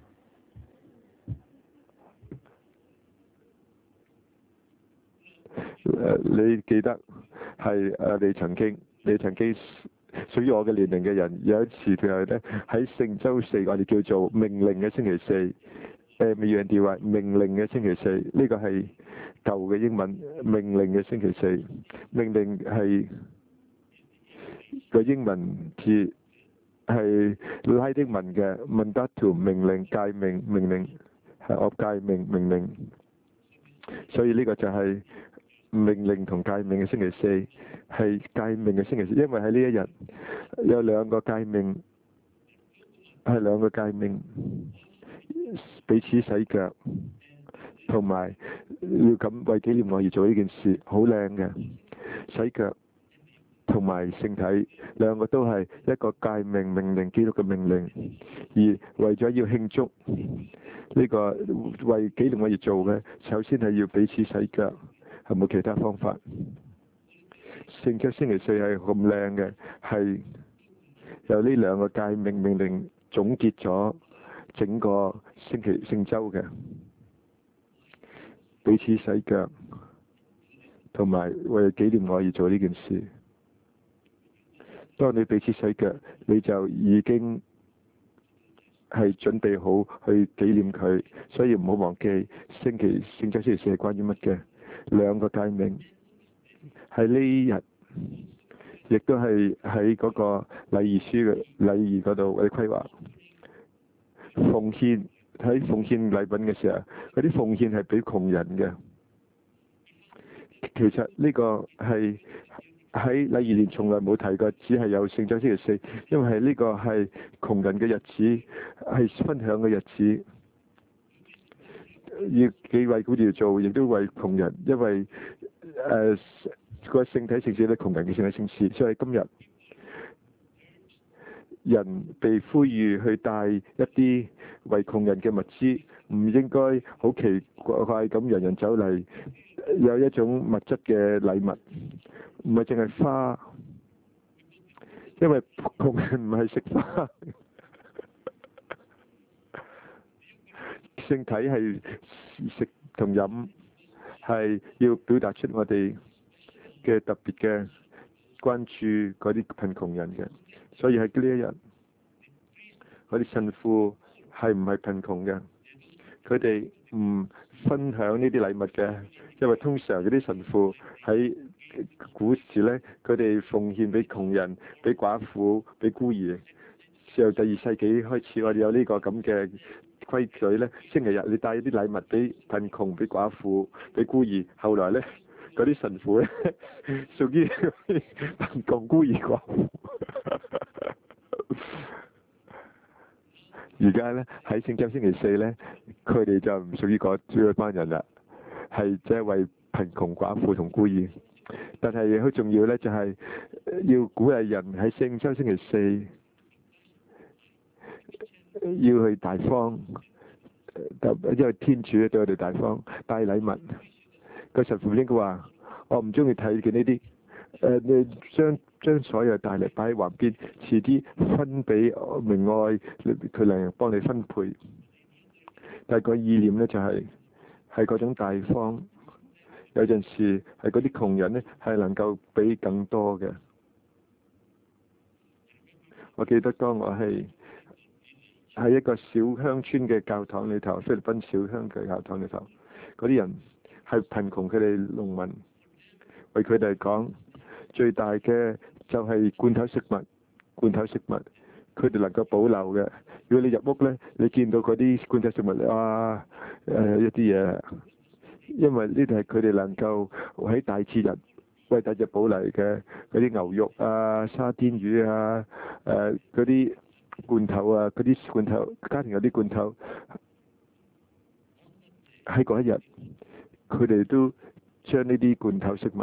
誒，你記得係誒？你曾經，你曾經屬於我嘅年齡嘅人，有一次佢係咧喺聖週四，我哋叫做命令嘅星期四 ，M U N D Y 命令嘅星期四，呢個係舊嘅英文命令嘅星期四，命令係個英文字係拉丁文嘅 mandatum 命令、誡命、命令係我誡命、命令，所以呢個就係命令同誡命嘅星期四，係誡命嘅星期四，因為喺呢一日有兩個誡命，係兩個誡命，彼此洗腳，同埋要咁為紀念我而做呢件事，好靚嘅洗腳同埋聖體，兩個都係一個誡命命令，基督嘅命令，而為咗要慶祝呢個為紀念我而做嘅，首先係要彼此洗腳。係冇其他方法？聖週星期四係咁靚嘅，係由呢兩個誡命命令總結咗整個星期聖週嘅彼此洗腳，同埋為紀念我而做呢件事。當你彼此洗腳，你就已經係準備好去紀念佢，所以唔好忘記星期聖週星期四係關於乜嘅。兩個誡命喺呢日，亦都係喺嗰個禮儀書嘅禮儀嗰度或者規劃奉獻。喺奉獻禮品嘅時候，嗰啲奉獻係俾窮人嘅。其實呢個係喺禮儀年從來冇提過，只係有聖週星期四，因為係呢個係窮人嘅日子，係分享嘅日子。要幾為佢哋做，亦都為窮人，因為誒個聖體聖事咧，窮人嘅聖體聖事，所以今日人被呼籲去帶一啲為窮人嘅物資，唔應該好奇怪咁人人走嚟有一種物質嘅禮物，唔係淨係花，因為窮人唔係食花。 聖體係食同飲，係要表達出我哋嘅特別嘅關注嗰啲貧窮人嘅。所以喺呢一日，嗰啲神父係唔係貧窮嘅？佢哋唔分享呢啲禮物嘅，因為通常嗰啲神父喺古時咧，佢哋奉獻俾窮人、俾寡婦、俾孤兒。由第二世紀開始，我哋有呢個咁嘅規矩咧。星期日你帶啲禮物俾貧窮、俾寡婦、俾孤兒。後來咧，嗰啲神父咧屬於貧窮、孤兒、寡婦。而家咧喺聖週星期四咧，佢哋就唔屬於嗰嗰班人啦，係即係為貧窮寡婦同孤兒。但係好重要咧，就係要鼓勵人喺聖週星期四要去大方，因為天主對我哋大方，帶禮物。個神父應該話：我唔中意睇見呢啲。誒，你將將所有帶嚟擺喺橫邊，遲啲分俾明愛，佢嚟幫你分配。但係個意念咧就係係嗰種大方。有陣時係嗰啲窮人咧係能夠俾更多嘅。我記得當我係喺一個小鄉村嘅教堂裏頭，菲律賓小鄉嘅教堂裏頭，嗰啲人係貧窮，佢哋農民，為佢哋講。最大嘅就係罐頭食物，罐頭食物佢哋能夠保留嘅。如果你入屋咧，你見到嗰啲罐頭食物啊，誒、呃、一啲嘢，因為呢度係佢哋能夠喺大自然為大隻保留嘅嗰啲牛肉啊、沙甸魚啊、誒嗰啲罐頭啊、嗰啲罐頭家庭有啲罐頭，喺嗰一日佢哋都將呢啲罐頭食物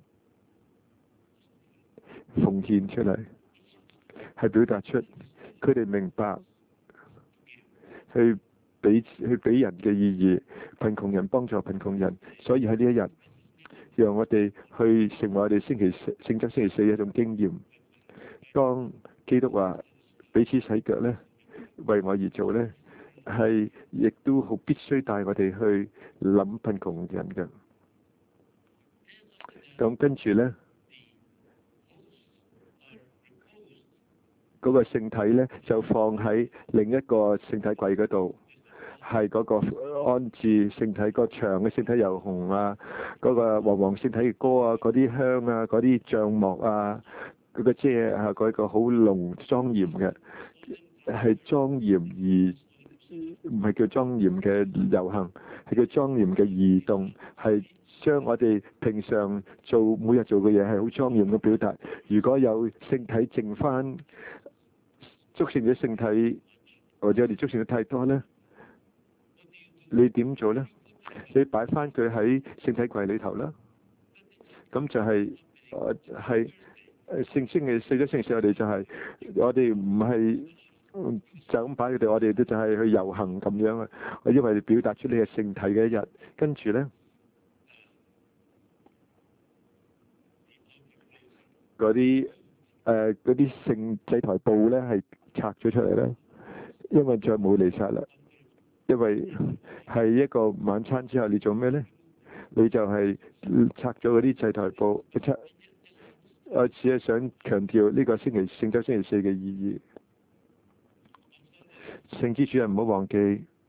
奉獻出嚟，係表達出佢哋明白去俾去俾人嘅意義，貧窮人幫助貧窮人。所以喺呢一日，讓我哋去成為我哋星期四聖週星期四嘅一種經驗。當基督話彼此洗腳咧，為我而做咧，係亦都好必須帶我哋去諗貧窮人嘅。咁跟住咧。嗰個聖體咧就放喺另一個聖體櫃嗰度，係嗰個安置聖體個長嘅聖體油紅啊，嗰、嗰個黃黃聖體嘅歌啊，嗰啲香啊，嗰啲帳幕啊，嗰、嗰個遮啊，嗰、嗰個好濃莊嚴嘅，係莊嚴而唔係叫莊嚴嘅遊行，係叫莊嚴嘅移動，係將我哋平常做每日做嘅嘢係好莊嚴嘅表達。如果有聖體剩翻，祝聖咗聖體，或者我哋祝聖得太多咧，你點做咧？你擺翻佢喺聖體櫃裏頭啦。咁就係誒係誒聖星期四咗星期四，我哋就係、是、我哋唔係就咁擺佢哋，我哋都就係去遊行咁樣啊。因為表達出呢個聖體嘅一日，跟住咧嗰啲誒嗰啲聖祭台布咧係拆咗出嚟咧，因為再冇彌撒啦。因為係一個晚餐之後，你做咩咧？你就係拆咗嗰啲祭台布，拆。我只係想強調呢個星期聖週星期四嘅意義。聖之主人唔好忘記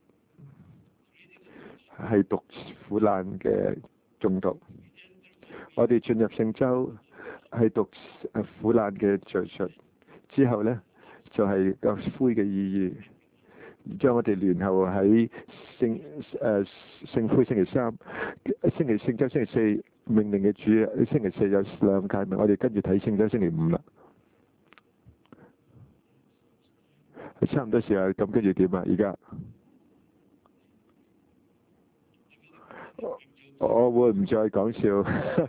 係讀苦難嘅誦讀。我哋進入聖週係讀苦難嘅敘述之後咧，就係個灰嘅意義，將我哋聯合喺聖誒聖灰星期三、星期聖週星期四命令嘅主。星期四有兩誡命，我哋跟住睇聖週星期五啦。差唔多時候，咁跟住點啊？而家我會唔再講笑？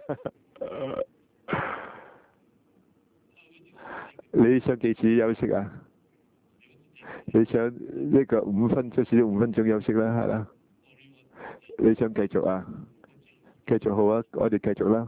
你想幾時休息啊？你想呢個五分鐘，少少五分鐘休息啦，係啦。你想繼續啊？繼續好啊，我哋繼續啦。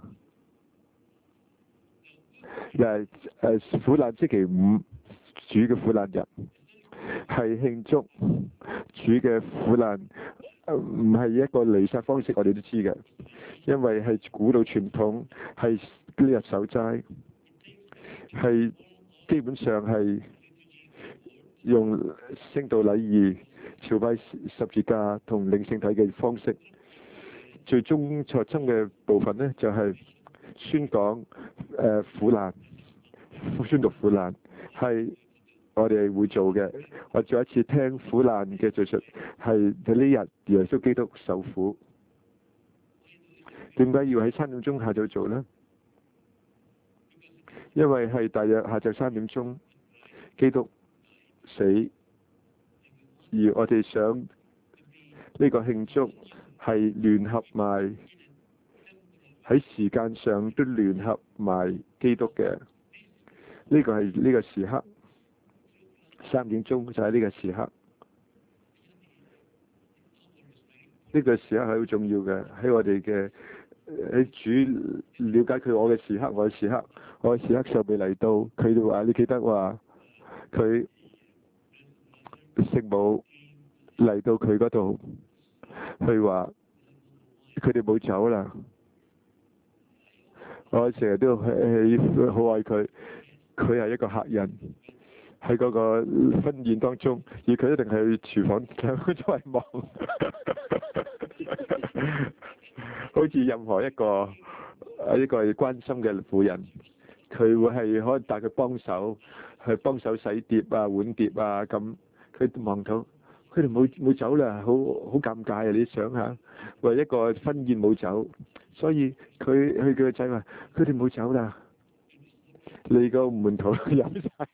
嗱誒，苦難星期五主嘅苦難日， 係慶祝主嘅苦難，唔係一個彌撒方式，我哋都知嘅，因為係古老傳統，係呢日守齋，係基本上係用聖道禮儀、朝拜十字架同領聖體嘅方式。最終在爭嘅部分呢，就係、是、宣講誒、呃、苦難，宣讀苦難係我哋會做嘅。我再一次聽苦難嘅敘述，係喺呢日耶穌基督受苦。點解要喺三點鐘下晝做呢？因為係大約下晝三點鐘，基督死，而我哋想呢個慶祝係聯合埋喺時間上都聯合埋基督嘅。呢個係呢個時刻，三點鐘就係呢個時刻。呢個時刻係好重要嘅，喺我哋嘅喺主了解佢我嘅時刻，我嘅時刻，我嘅時刻尚未嚟到。佢哋話：你記得話佢聖母嚟到佢嗰度，佢話佢哋冇走啦。我成日都係好愛佢，佢係一個客人喺嗰個婚宴當中，而佢一定係去廚房周圍望，好似任何一個一個關心嘅婦人，佢會係可以帶佢幫手去幫手洗碟啊、碗碟啊咁。佢望到佢哋冇冇走啦，好好尷尬啊！你想下，為一個婚宴冇走，所以佢佢佢個仔話：佢哋冇走啦，你個門徒飲晒，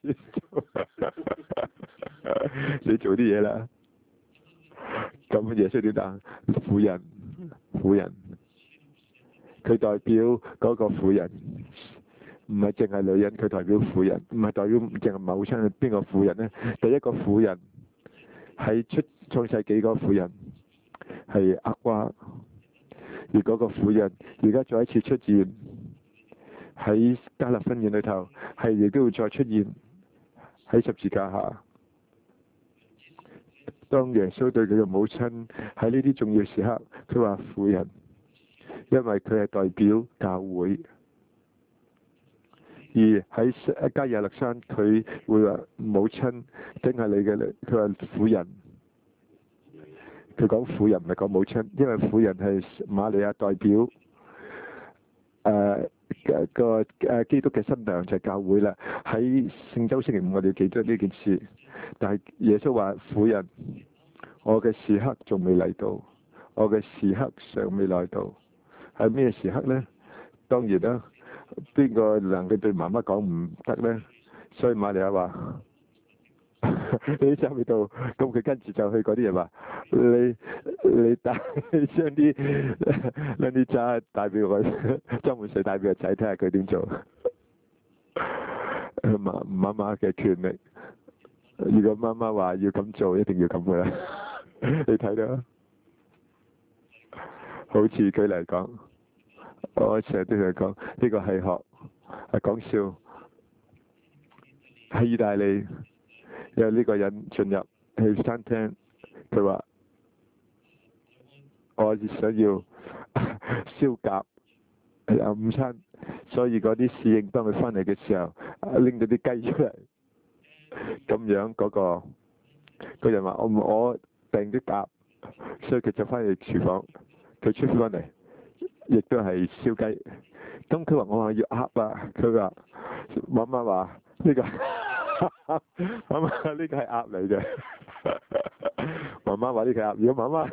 你做啲嘢啦。咁耶穌點答？婦人，婦人，佢代表嗰個婦人，唔係淨係女人，佢代表婦人，唔係代表淨係某親係邊個婦人呢？第一個婦人喺出創世紀嗰個婦人係厄娃，而嗰個婦人而家再一次出現喺加勒婚宴裏頭，係亦都會再出現喺十字架下。當耶穌對佢嘅母親喺呢啲重要時刻，佢話婦人，因為佢係代表教會。而喺加爾勒山，佢會話母親，定係你嘅？佢話婦人，佢講婦人唔係講母親，因為婦人係瑪利亞代表誒個誒基督嘅新娘就係教會啦。喺聖週星期五，我哋要記得呢件事。但係耶穌話婦人，我嘅時刻仲未嚟到，我嘅時刻尚未來到，係咩時刻呢？當然啦。邊個能夠對媽媽講唔得呢？所以瑪利亞話：你揸未到，咁佢跟住就去嗰啲人話：你你帶將啲兩啲渣帶俾我，裝滿水帶俾個仔睇下佢點做。媽媽媽嘅權力，如果媽媽話要咁做，一定要咁噶啦。你睇到，好似佢嚟講。我成日都同佢講，呢個係學係講笑。喺意大利有呢個人進入去餐廳，佢話：我想要燒鴿有午餐，所以嗰啲侍應當佢翻嚟嘅時候，拎咗啲雞出嚟，咁樣嗰、嗰個個人話：我我訂啲鴿，所以佢就翻去廚房，佢出翻嚟。亦都係燒雞，咁佢話我話要鴨啊，佢話媽媽話呢個媽媽呢個係鴨嚟嘅，媽媽話呢個係鴨，如果媽媽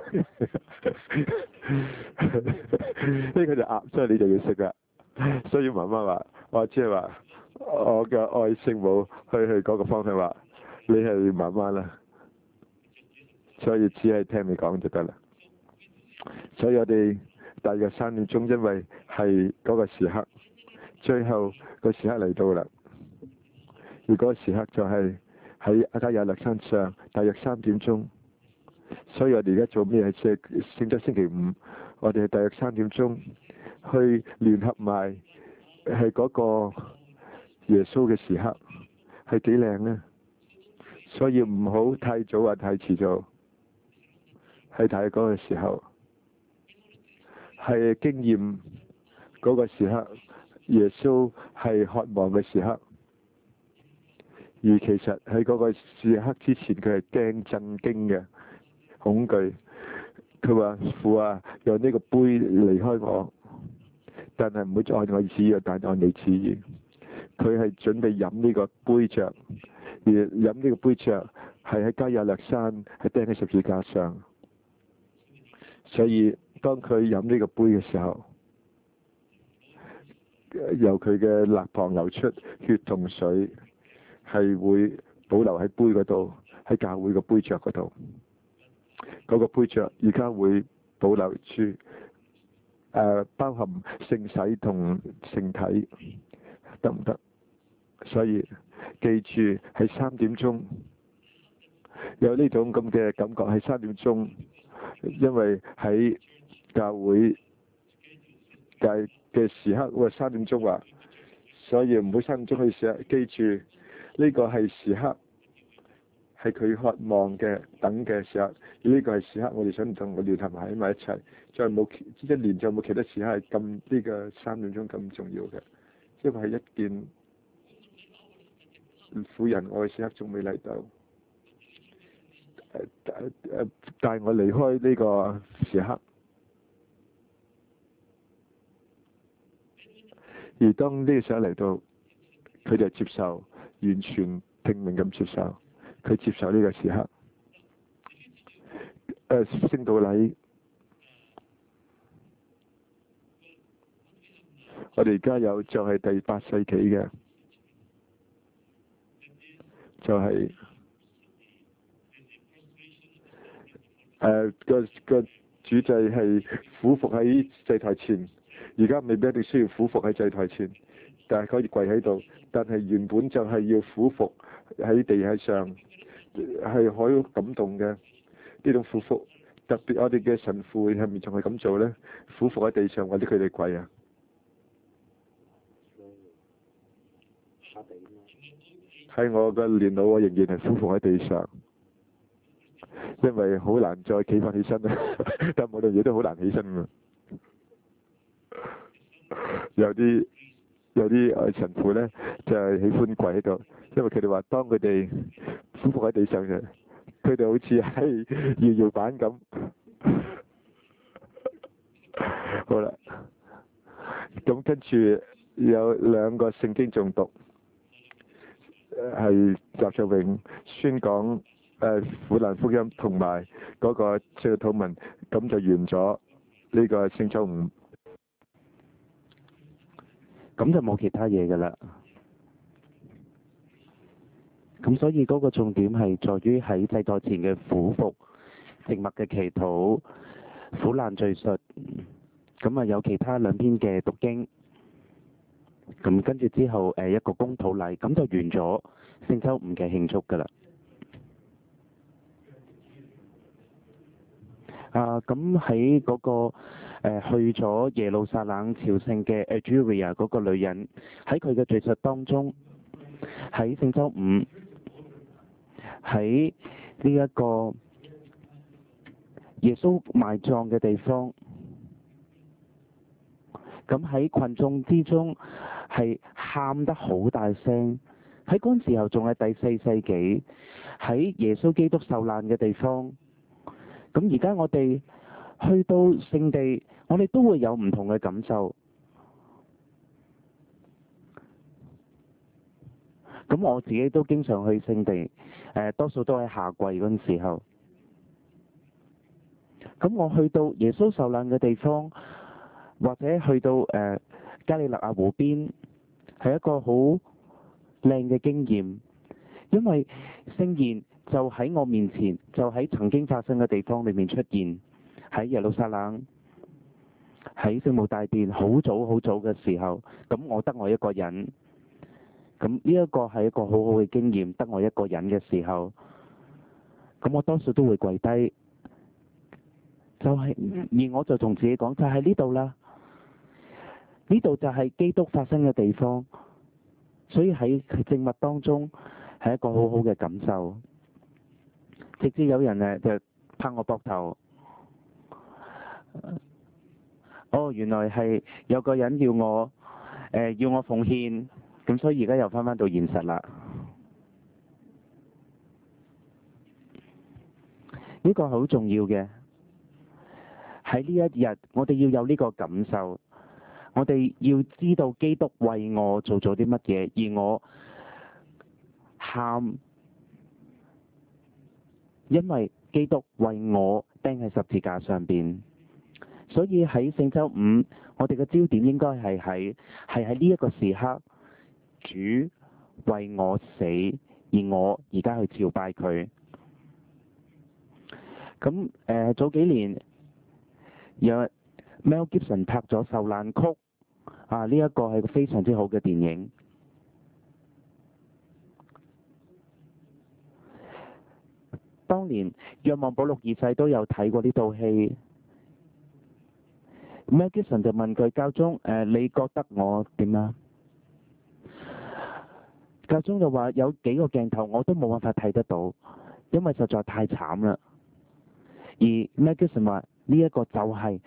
呢個就鴨，所以你就要食啦。所以媽媽話，我即係話我嘅愛聖母去去嗰個方向話，你係媽媽啦，所以只係聽你講就得啦。所以我哋。大約三點鐘，因為係嗰個時刻，最後個時刻嚟到啦。而嗰個時刻就係喺加爾勒山上，大約三點鐘。所以我哋而家做咩？係聖週星期五，我哋係大約三點鐘去聯合埋，係嗰個耶穌嘅時刻，係幾靚呢？ 所以唔好太早或太遲做，喺睇嗰個時候係經驗嗰個時刻，耶穌係渴望嘅時刻，而其實喺嗰個時刻之前，佢係驚震驚嘅恐懼。佢話父啊，讓呢個杯離開我，但係唔會再按我旨意，但按你旨意。佢係準備飲呢個杯爵，而飲呢個杯爵係喺加亞略山係釘喺十字架上。所以當佢飲呢個杯嘅時候，由佢嘅肋旁流出血同水，係會保留喺杯嗰度，喺教會嘅杯爵嗰度。嗰、那個杯爵而家會保留住，誒、呃、包含聖洗同聖體，得唔得？所以記住係三點鐘，有呢種咁嘅感覺係三點鐘，因為喺教會嘅嘅時刻，我話三點鐘啊，所以唔好三點鐘去寫。記住呢、這個係時刻，係佢渴望嘅等嘅時刻。呢個係時刻，我哋想同我哋聯合喺埋一齊。再冇一年就冇其他時刻係咁呢個三點鐘咁重要嘅，因為係一件婦人愛時刻仲未嚟到，誒誒誒帶我離開呢個時刻。而當呢個時候嚟到，佢就接受，完全聽命咁接受，佢接受呢個時刻。誒聖道禮，我哋而家有就係第八世紀嘅，就係誒個個主祭係俯伏喺祭台前，而家未必一定需要俯伏喺祭台前，但係可以跪喺度。但係原本就係要俯伏喺地喺上，係好感動嘅呢種俯伏。特別我哋嘅神父係咪仲係咁做呢？俯伏喺地上或者佢哋跪啊？喺我嘅年老，我仍然係俯伏喺地上，因為好難再企翻起身啦。但無論嘢都好難起身㗎。有啲有啲神父呢，就係、是、喜歡跪喺度，因為佢哋話當佢哋俯伏喺地上嘅，佢哋好似係搖搖板咁。好啦，咁跟住有兩個聖經誦讀，係習卓榮宣講誒苦難福音同埋嗰個聖禱文，咁就完咗呢個聖週五。 咁就冇其他嘢㗎啦。咁所以嗰個重點係在於喺祭台前嘅俯伏、靜默嘅祈禱、苦難敘述。咁啊有其他兩篇嘅讀經。咁跟住之後誒一個公禱禮，咁就完咗聖週五嘅慶祝㗎啦。啊，咁喺嗰個、呃、去咗耶路撒冷朝聖嘅 Ajuria 嗰個女人，喺佢嘅敘述當中，喺聖週五，喺呢一個耶穌埋葬嘅地方，咁喺群眾之中係喊得好大聲。喺嗰陣時候仲係第四世紀，喺耶穌基督受難嘅地方。咁而家我哋去到聖地，我哋都會有唔同嘅感受。咁我自己都經常去聖地，誒多數都喺夏季嗰陣時候。咁我去到耶穌受難嘅地方，或者去到誒加里肋亞湖邊，係一個好靚嘅經驗，因為聖言就喺我面前，就喺曾經發生嘅地方裏面出現。喺耶路撒冷，喺聖母大殿，好早好早嘅時候，咁我得我一個人，咁呢一個係一個好好嘅經驗。得我一個人嘅時候，咁我多數都會跪低，就係、是、而我就同自己講，就係呢度啦，呢度就係基督發生嘅地方，所以喺靜默當中係一個好好嘅感受。 直至有人誒就拍我膊頭，哦，原來係有個人要我誒、呃、要我奉獻，咁所以而家又翻返到現實啦。呢個好重要嘅，喺呢一日我哋要有呢個感受，我哋要知道基督為我做咗啲乜嘢，而我喊，因為基督為我釘喺十字架上邊。所以喺聖週五，我哋嘅焦點應該係喺係喺呢一個時刻，主為我死，而我而家去朝拜佢。咁誒、呃、早幾年有 Mel Gibson 拍咗《受難曲》，啊呢一個係個非常之好嘅電影。當年若望保祿二世都有睇過呢套戲。Mel Gibson 就問佢教宗誒、呃，你覺得我點啊？教宗就話有幾個鏡頭我都冇辦法睇得到，因為實在太慘啦。而 Mel Gibson 話呢一個就係、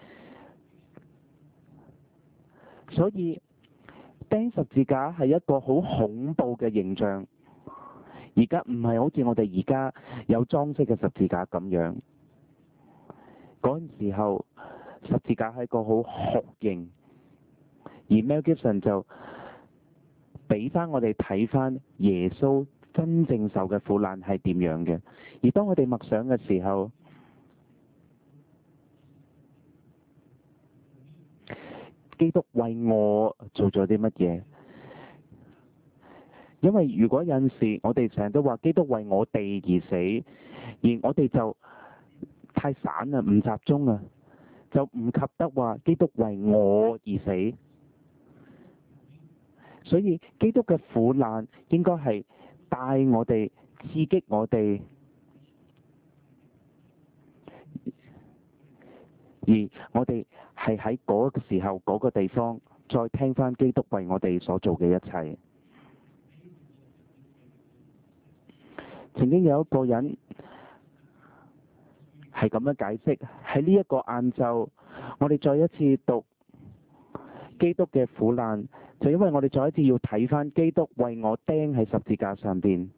是，所以釘十字架係一個好恐怖嘅形象。而家唔係好似我哋而家有裝飾嘅十字架咁樣。嗰陣時候十字架係一個好酷刑，而 Mel Gibson 就俾翻我哋睇翻耶穌真正受嘅苦難係點樣嘅。而當我哋默想嘅時候，基督為我做咗啲乜嘢？因為如果有陣時我哋成日都話基督為我哋而死，而我哋就太散啦，唔集中啊，就唔及得話基督為我而死。所以基督嘅苦難應該係帶我哋、刺激我哋，而我哋係喺嗰個時候、嗰個地方，再聽翻基督為我哋所做嘅一切。曾經有一個人係咁樣解釋，喺呢一個晏晝，我哋再一次讀基督嘅苦難，就因為我哋再一次要睇翻基督為我釘喺十字架上邊。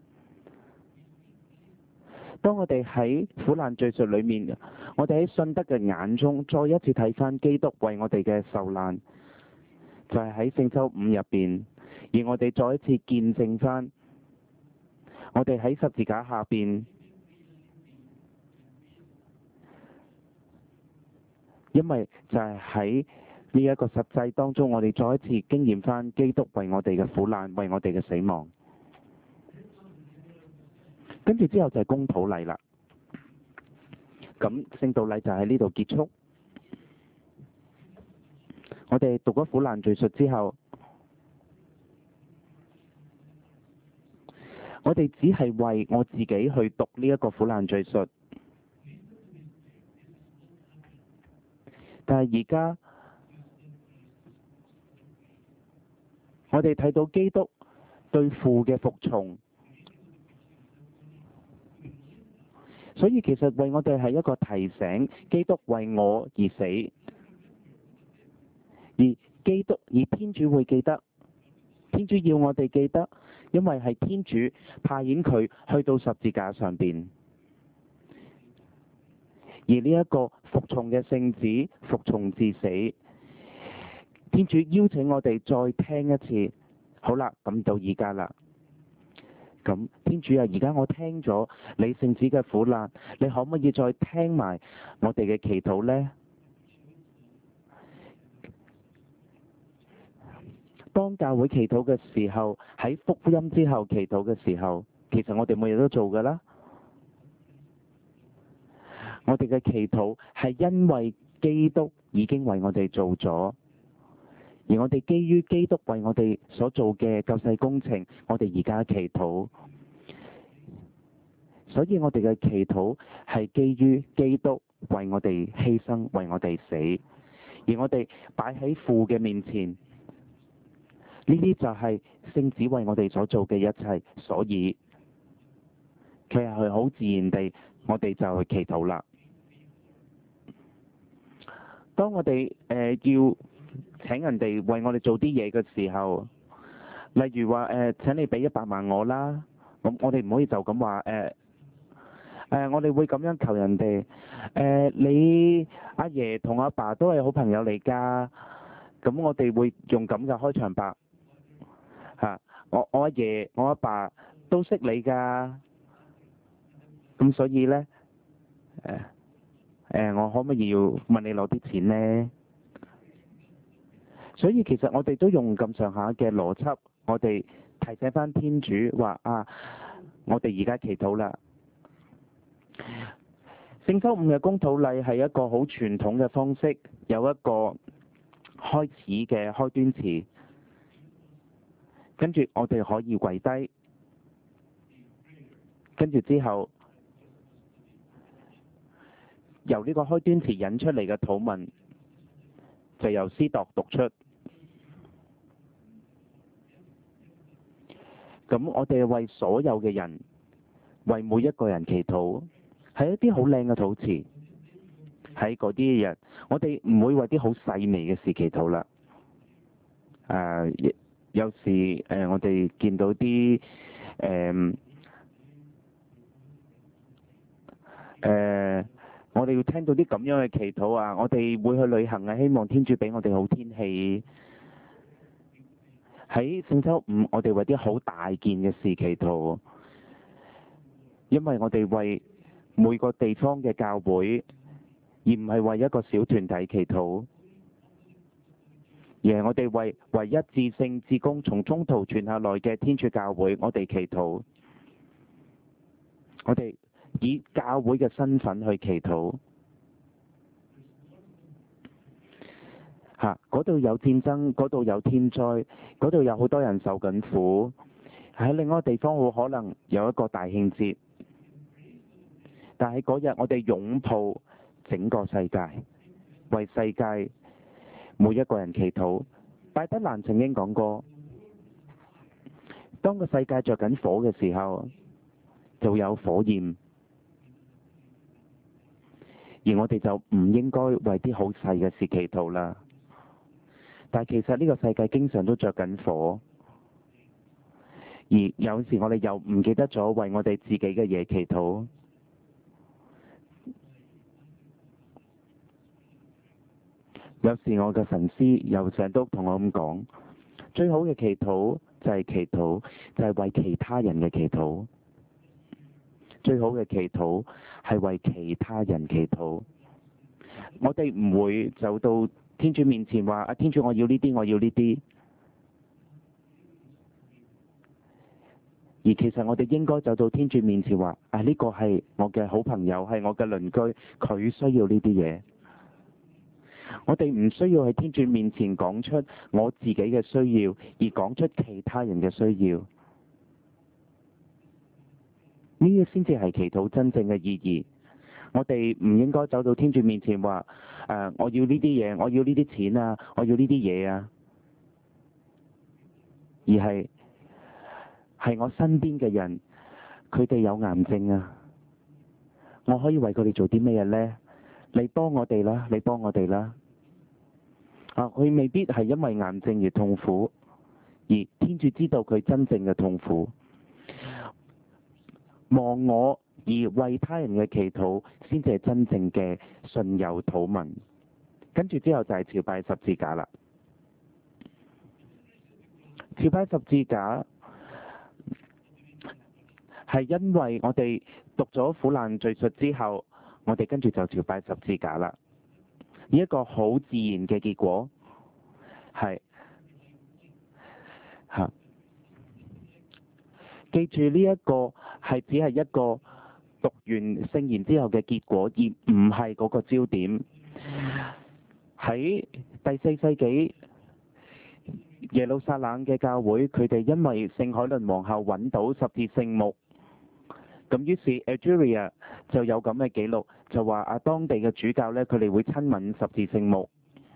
當我哋喺苦難敘述裏面，我哋喺信德嘅眼中再一次睇翻基督為我哋嘅受難，就係喺聖週五入邊，而我哋再一次見證翻我哋喺十字架下邊，因為就係喺呢一個實際當中，我哋再一次經驗翻基督為我哋嘅苦難，為我哋嘅死亡。跟住之後就係公禱禮啦。咁聖道禮就喺呢度結束。我哋讀咗苦難敘述之後，我哋只係為我自己去讀呢一個苦難敘述。但係而家我哋睇到基督對父嘅服從。所以其實為我哋係一個提醒，基督為我而死，而基督而天主會記得，天主要我哋記得，因為係天主派遣佢去到十字架上邊，而呢一個服從嘅聖子服從至死，天主邀請我哋再聽一次，好啦，咁到而家啦。咁天主啊，而家我聽咗你聖子嘅苦難，你可唔可以再聽埋我哋嘅祈禱呢？當教會祈禱嘅時候，喺福音之後祈禱嘅時候，其實我哋每日都做㗎啦。我哋嘅祈禱係因為基督已經為我哋做咗。而我哋基於基督為我哋所做嘅救世工程，我哋而家祈禱，所以我哋嘅祈禱係基於基督為我哋犧牲，為我哋死，而我哋擺喺父嘅面前，呢啲就係聖子為我哋所做嘅一切，所以佢係好自然地我哋就去祈禱啦。當我哋誒、呃、要請人哋為我哋做啲嘢嘅時候，例如話誒、呃、請你俾一百萬我啦，咁我哋唔可以就咁話誒誒，我哋會咁樣求人哋誒、呃，你阿爺同阿爸都係好朋友嚟㗎，咁我哋會用咁嘅開場白嚇、啊，我我阿爺我阿爸都識你㗎，咁所以咧誒。呃誒、呃，我可唔可以要問你攞啲錢呢？所以其實我哋都用咁上下嘅邏輯，我哋提醒翻天主話啊，我哋而家祈禱啦。聖週五嘅公禱禮係一個好傳統嘅方式，有一個開始嘅開端詞，跟住我哋可以跪低，跟住之後，由呢個開端詞引出嚟嘅禱文，就由司鐸讀出。咁我哋為所有嘅人，為每一個人祈禱，係一啲好靚嘅禱詞。喺嗰啲日，我哋唔會為啲好細微嘅事祈禱啦。誒、呃，有時誒、呃，我哋見到啲誒誒。我哋要聽到啲咁樣嘅祈禱啊！我哋會去旅行啊，希望天主俾我哋好天氣。喺聖週五，我哋為啲好大件嘅事祈禱，因為我哋為每個地方嘅教會，而唔係為一個小團體祈禱，而係我哋為唯一至聖至公從中途傳下來嘅天主教會，我哋祈禱。我哋以教會嘅身份去祈禱，嚇嗰度有戰爭，嗰度有天災，嗰度有好多人受緊苦。喺另外一個地方，好可能有一個大慶節，但係嗰日我哋擁抱整個世界，為世界每一個人祈禱。拜德蘭曾經講過，當個世界着緊火嘅時候，就有火焰。而我哋就唔應該為啲好細嘅事祈禱啦。但係其實呢個世界經常都着緊火，而有時我哋又唔記得咗為我哋自己嘅嘢祈禱。有時我嘅神師又成日都同我咁講，最好嘅祈禱就係祈禱，就係為其他人嘅祈禱。最好嘅祈禱係為其他人祈禱。我哋唔會走到天主面前話：啊，天主，我要呢啲，我要呢啲。而其實我哋應該走到天主面前話：啊，呢個係我嘅好朋友，係我嘅鄰居，佢需要呢啲嘢。我哋唔需要喺天主面前講出我自己嘅需要，而講出其他人嘅需要。呢個先至係祈禱真正嘅意義。我哋唔應該走到天主面前話：誒、呃，我要呢啲嘢，我要呢啲錢啊，我要呢啲嘢啊。而係係我身邊嘅人，佢哋有癌症啊，我可以為佢哋做啲咩嘢呢？你幫我哋啦，你幫我哋啦。啊，佢未必係因為癌症而痛苦，而天主知道佢真正嘅痛苦。望我而為他人嘅祈禱，先至係真正嘅信友禱文。跟住之後就係朝拜十字架啦。朝拜十字架係因為我哋讀咗苦難敘述之後，我哋跟住就朝拜十字架啦。呢一個好自然嘅結果係嚇。記住呢一個係只係一個讀完聖言之後嘅結果，而唔係嗰個焦點。喺第四世紀耶路撒冷嘅教會，佢哋因為聖海倫皇后揾到十字聖木，咁於是 Algeria 就有咁嘅記錄，就話啊當地嘅主教咧，佢哋會親吻十字聖木。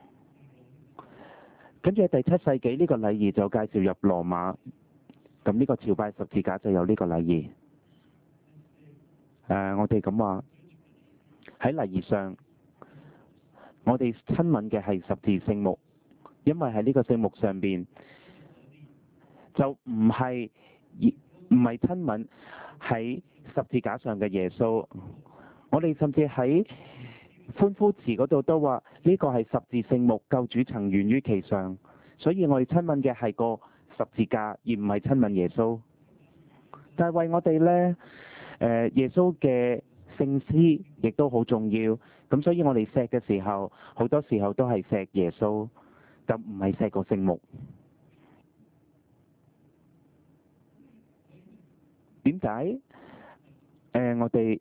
跟住喺第七世紀呢個禮儀就介紹入羅馬。咁呢個朝拜十字架就有呢個禮儀。 誒，我哋咁話喺禮儀上，我哋親吻嘅係十字聖木，因為喺呢個聖木上邊就唔係唔係親吻喺十字架上嘅耶穌。我哋甚至喺歡呼詞嗰度都話呢個係十字聖木，救主曾懸於其上。所以我哋親吻嘅係個十字架，而唔係親吻耶穌。但係為我哋呢，誒耶穌嘅聖詩亦都好重要。咁所以我哋錫嘅時候，好多時候都係錫耶穌，就唔係錫個聖木。點解？誒、呃，我哋誒、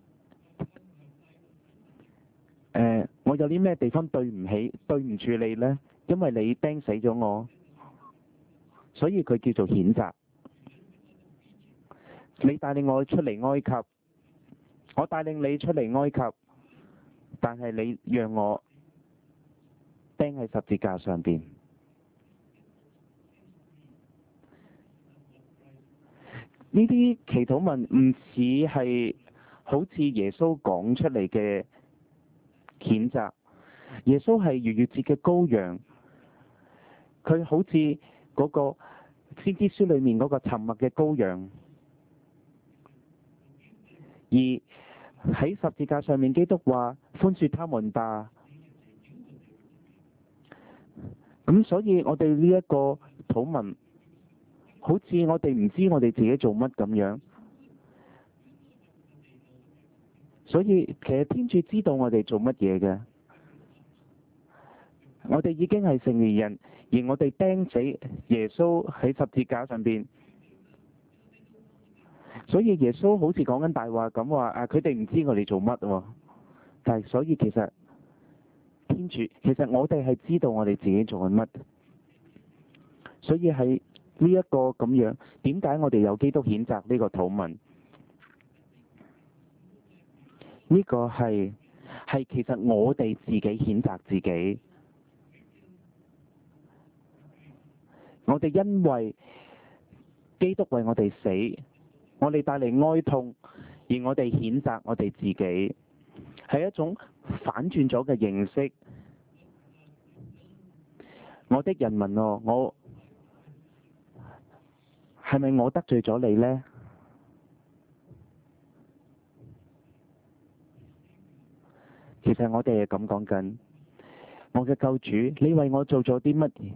呃，我有啲咩地方對唔起、對唔住你呢？因為你釘死咗我，所以佢叫做譴責。你帶領我出嚟埃及，我帶領你出嚟埃及，但係你讓我釘喺十字架上邊。呢啲祈禱文唔似係好似耶穌講出嚟嘅譴責。耶穌係逾越節嘅羔羊，佢好似嗰個先知書裏面嗰個沉默嘅羔羊。而喺十字架上面，基督話寬恕他們吧。咁所以我哋呢一個禱文，好似我哋唔知我哋自己做乜咁樣。所以其實天主知道我哋做乜嘢嘅。我哋已經係成年人，而我哋釘死耶穌喺十字架上邊。所以耶穌好似講緊大話咁話啊！佢哋唔知我哋做乜喎。但係所以其實天主，其實我哋係知道我哋自己做緊乜。所以喺呢一個咁樣，點解我哋有基督譴責呢個禱文？呢個係係其實我哋自己譴責自己。我哋因為基督為我哋死，我哋帶嚟哀痛，而我哋譴責我哋自己，係一種反轉咗嘅形式。我的人民哦，我係咪我得罪咗你呢？其實我哋係咁講緊，我嘅救主，你為我做咗啲乜嘢？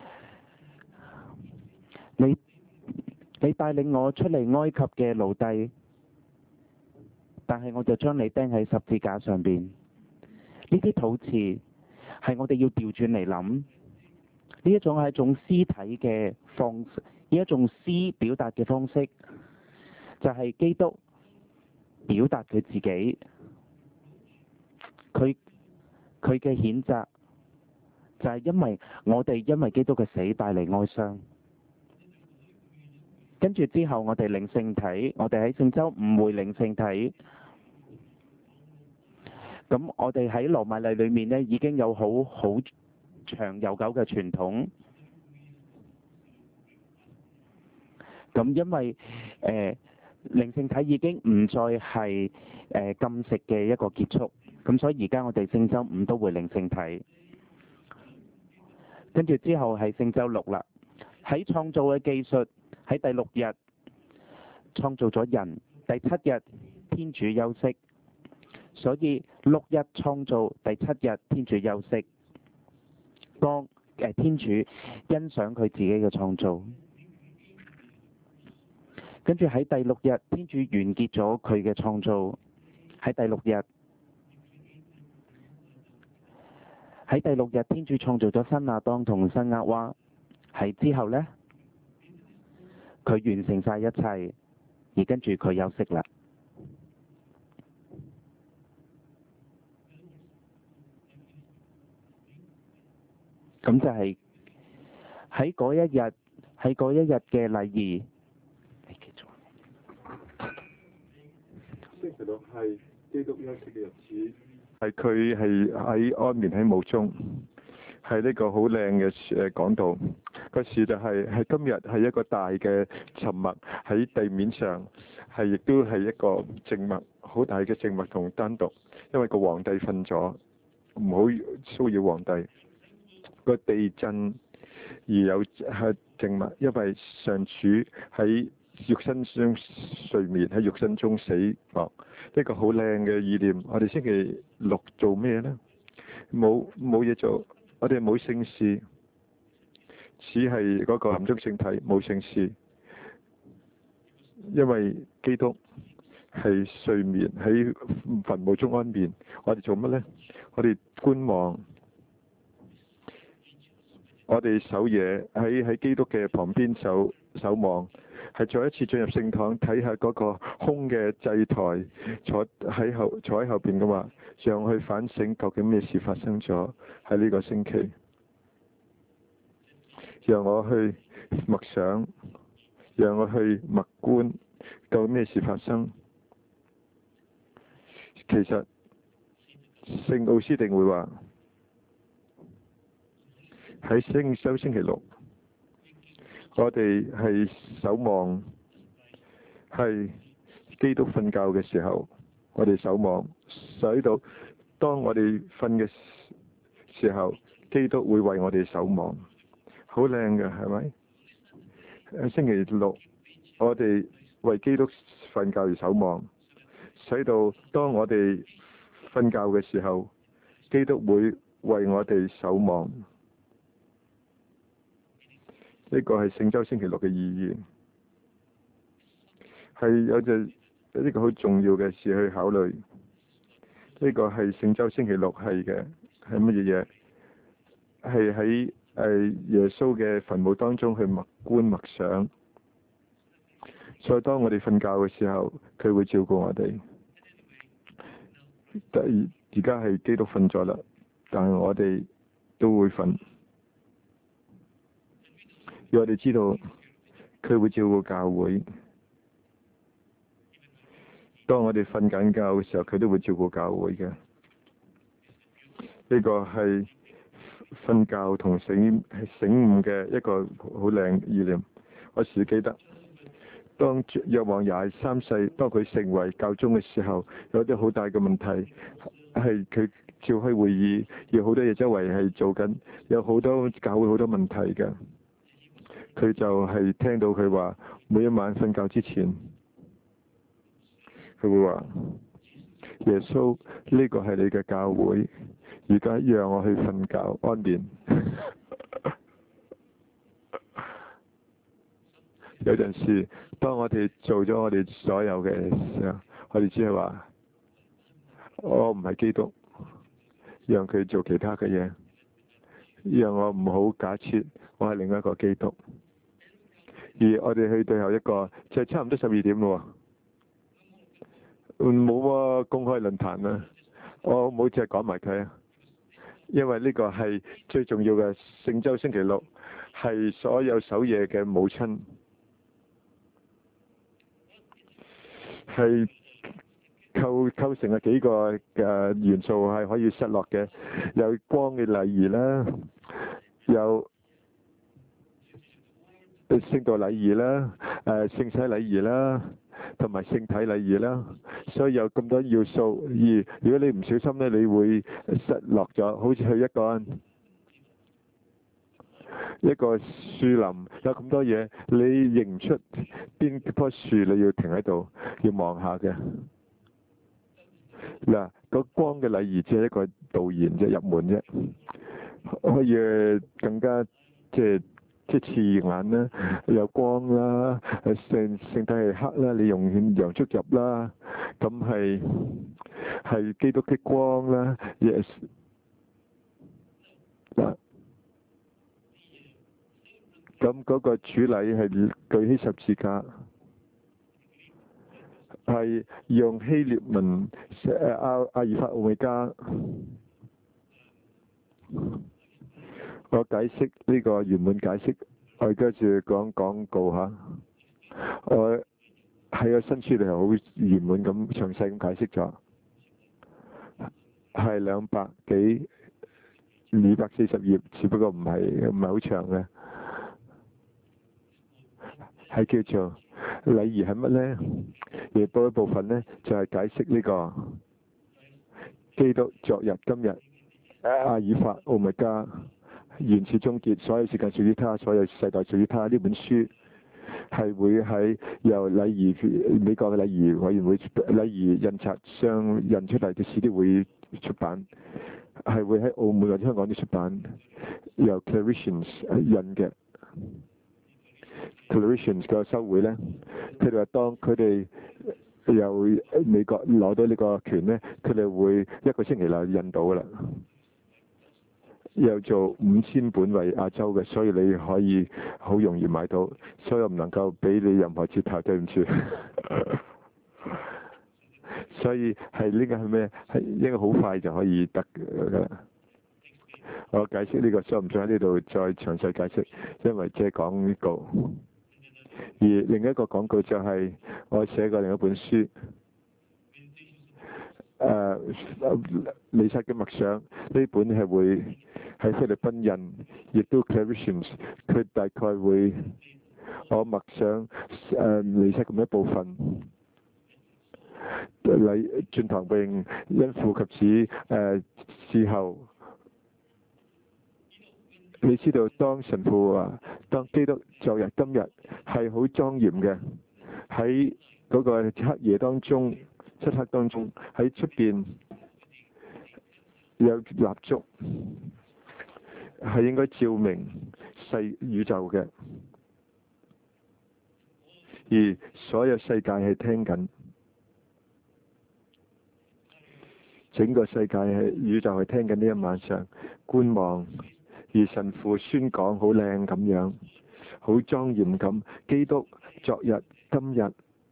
你你帶領我出嚟埃及嘅奴隸，但係我就將你釘喺十字架上邊。呢啲禱詞係我哋要調轉嚟諗，呢一種係一種詩體嘅方式，呢一種詩表達嘅方式，就係基督表達佢自己，佢佢嘅譴責就係因為我哋因為基督嘅死帶嚟哀傷。跟住之後，我哋領聖體，我哋喺聖週五會領聖體。咁我哋喺羅馬禮裏面呢，已經有好好長悠久嘅傳統。咁因為誒、呃、領聖體已經唔再係誒、呃、禁食嘅一個結束，咁所以而家我哋聖週五都會領聖體。跟住之後係聖週六啦，喺創造嘅技術。喺第六日創造咗人，第七日天主休息，所以六日創造，第七日天主休息。當誒天主欣賞佢自己嘅創造，跟住喺第六日天主完結咗佢嘅創造。喺第六日，喺第六日天主創造咗新亞當同新厄娃。喺之後呢，佢完成晒一切，而跟住佢休息啦。咁就係喺嗰一日，喺嗰一日嘅禮儀。 星期六係基督休息嘅日子，係佢係喺安眠喺墓中，係呢個好靚嘅誒講道。 個時代係係今日係一個大嘅沉默喺地面上，係亦都係一個靜默，好大嘅靜默同單獨，因為個皇帝瞓咗，唔好騷擾皇帝。個地震而有係靜默，因為上主喺肉身中睡眠，喺肉身中死亡。一個好靚嘅意念。我哋星期六做咩呢？冇冇嘢做，我哋冇聖事，只係嗰個臨終聖體，冇聖事。因為基督係睡眠喺墳墓中安眠。我哋做乜呢？我哋觀望，我哋守夜喺喺基督嘅旁邊守守望，係再一次進入聖堂睇下嗰個空嘅祭台，坐喺後坐喺後邊嘅話，讓我去反省究竟咩事發生咗喺呢個星期，讓我去默想，讓我去默觀究竟咩事發生。其實聖奧斯定會話喺星周星期六，我哋係守望，係基督瞓覺嘅時候，我哋守望，使到當我哋瞓嘅時候，基督會為我哋守望，好靚嘅，係咪？喺星期六，我哋為基督瞓覺而守望，使到當我哋瞓覺嘅時候，基督會為我哋守望。呢個係聖周星期六嘅意義，係有隻呢個好重要嘅事去考慮。呢個係聖周星期六係嘅，係乜嘢嘢？係喺誒耶穌嘅墳墓當中去默觀默想。所以當我哋瞓覺嘅時候，佢會照顧我哋。而而家係基督瞓咗啦，但係我哋都會瞓。而我哋知道佢會照顧教會。當我哋瞓緊覺嘅時候，佢都會照顧教會嘅。呢個係瞓覺同醒醒悟嘅一個好靚意念。我時記得，當若望廿三世，當佢成為教宗嘅時候，有啲好大嘅問題，係佢召開會議，有好多嘢周圍係做緊，有好多教會好多問題嘅。佢就係聽到佢話，每一晚瞓覺之前，佢會話：耶穌，呢個係你嘅教會，而家讓我去瞓覺安眠。有陣時，當我哋做咗我哋所有嘅時候，我哋只係話：我唔係基督，讓佢做其他嘅嘢，讓我唔好假設我係另一個基督。而我哋去最後一個，就係差唔多十二點咯。冇啊，公開論壇啊，我冇淨係講埋佢啊，因為呢個係最重要嘅聖周星期六，係所有守夜嘅母親，係構構成嘅幾個嘅元素係可以失落嘅，有光嘅禮儀啦，有聖道禮儀啦，誒聖洗禮儀啦，同埋聖體禮儀啦，所以有咁多要素。而如果你唔小心咧，你會失落咗，好似去一個一個樹林，有咁多嘢，你認唔出邊棵樹，你要停喺度，要望下嘅。嗱，個光嘅禮儀只係一個導言啫，入門啫，可以更加即係。即係刺眼啦，有光啦，聖聖體係黑啦，你用洋燭入啦，咁係係基督的光啦 ，yes 嗱，咁嗰個主禮係舉起十字架，係用希臘文誒阿阿爾法奧美加。我解釋呢個原本解釋，我而家就講廣告嚇。我喺個新書裏頭好圓滿咁詳細咁解釋咗，係兩百幾二百四十頁，只不過唔係唔係好長嘅。 係叫做禮儀係乜咧？而到一部分咧就係、是、解釋呢個基督昨日今日阿爾法奧米加原始終結，所有時間屬於他，所有世代屬於他。呢本書係會喺由禮儀美國嘅禮儀委員會禮儀印刷商印出嚟嘅史啲會出版，係會喺澳門或者香港啲出版，由 Claretians 印嘅。Claretians 個修會咧，佢哋話當佢哋由美國攞到呢個權咧，佢哋會一個星期內印到噶啦。又做五千本為亞洲嘅，所以你可以好容易買到，所以我唔能夠俾你任何折頭，對唔住。所以係呢個係咩？係應該好快就可以得嘅。我解釋呢個，想唔想喺呢度再詳細解釋？因為即係講呢個。而另一個廣告就係我寫過另一本書。誒、uh, 彌撒嘅默想呢本係會喺菲律賓印，亦都 Claretians 佢大概會我默想誒彌撒咁一部分。禮進堂並因父及子誒事後，你知道當神父啊，當基督昨日今日係好莊嚴嘅，喺嗰個黑夜當中。漆黑當中喺出邊有蠟燭，係應該照明世宇宙嘅，而所有世界係聽緊，整個世界係宇宙係聽緊呢一晚上觀望，而神父宣講好靚咁樣，好莊嚴咁，基督昨日今日。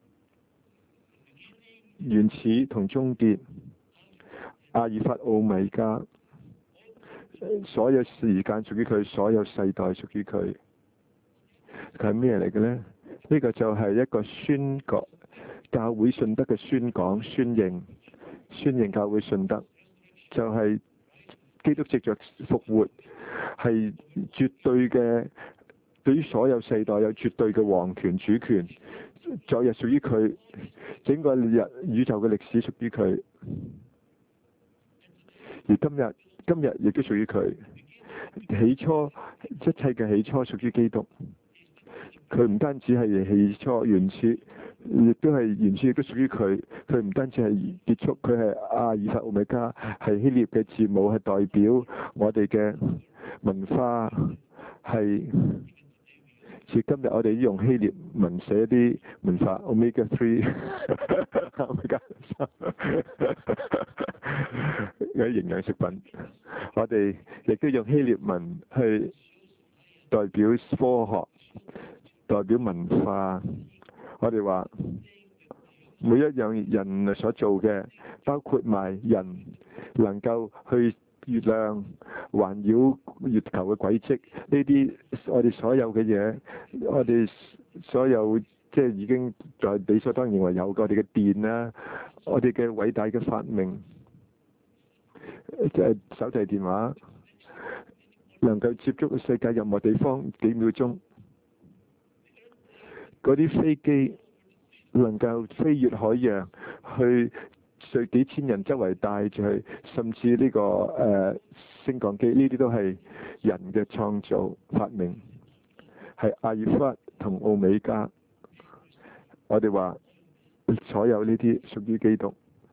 原始同終結，阿爾法奧米加，所有時間屬於佢，所有世代屬於佢。佢係咩嚟嘅呢？呢、這個就係一個宣講教會信德嘅宣講、宣認、宣認教會信德，就係、是、基督藉着復活係絕對嘅，對於所有世代有絕對嘅皇權主權。昨日屬於佢，整個日宇宙嘅歷史屬於佢，而今日今日亦都屬於佢。起初一切嘅起初屬於基督，佢唔單止係起初原始，亦都係原始亦都屬於佢。佢唔單止係結束，佢係阿爾法奧米加，係希臘嘅字母，係代表我哋嘅文化係。似今日我哋用希臘文寫一啲文化 Omega three 有啲營養食品，我哋亦都用希臘文去代表科學，代表文化。我哋話每一樣人所做嘅，包括埋人能夠去月亮環繞月球嘅軌跡，呢啲我哋所有嘅嘢，我哋所有即係已經在理所當然認為有我哋嘅電啦，我哋嘅偉大嘅發明，即係手提電話，能夠接觸世界任何地方幾秒鐘，嗰啲飛機能夠飛越海洋去。隨幾千人周圍帶住去，甚至呢、這個誒、呃、升降機，呢啲都係人嘅創造發明，係阿爾法同奧美加。我哋話所有呢啲屬於基督，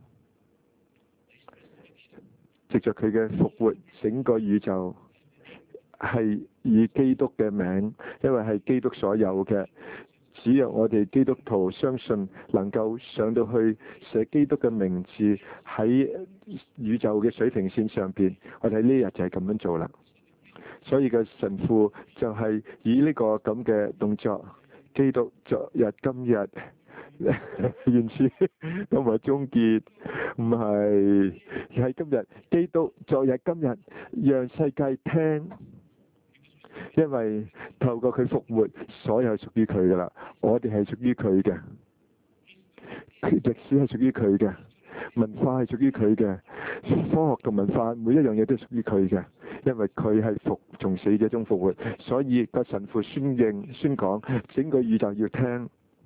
藉着佢嘅復活，整個宇宙係以基督嘅名，因為係基督所有嘅。只有我哋基督徒相信能夠上到去寫基督嘅名字喺宇宙嘅水平線上邊，我哋喺呢日就係咁樣做啦。所以個神父就係以呢個咁嘅動作，基督昨日今日原始同埋終結，唔係喺今日基督昨日今日讓世界聽。因為透過佢復活，所有係屬於佢噶啦，我哋係屬於佢嘅，歷史係屬於佢嘅， 文化係屬於佢嘅，科學同文化每一樣嘢都屬於佢嘅，因為佢係復從死者中復活，所以個神父宣認宣講，整個宇宙要聽，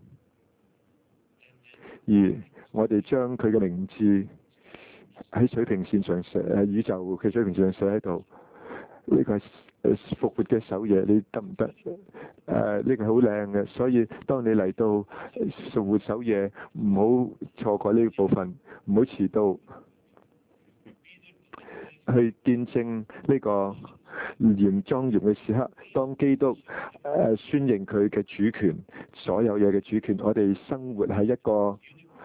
而我哋將佢嘅名字喺水平線上寫，喺宇宙嘅水平線上寫喺度。呢個係誒復活嘅守夜，你得唔得？誒、呃，呢個係好靚嘅，所以當你嚟到復活守夜，唔好錯過呢個部分，唔好遲到，去見證呢個嚴莊嚴嘅時刻。當基督誒、呃、宣認佢嘅主權，所有嘢嘅主權，我哋生活喺一個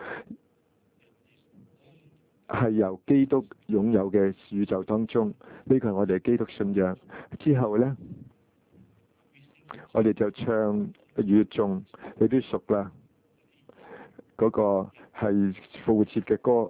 係由基督擁有嘅宇宙當中，呢個係我哋基督信仰。之後呢，我哋就唱與眾，你都熟啦。嗰、那個係復活節嘅歌，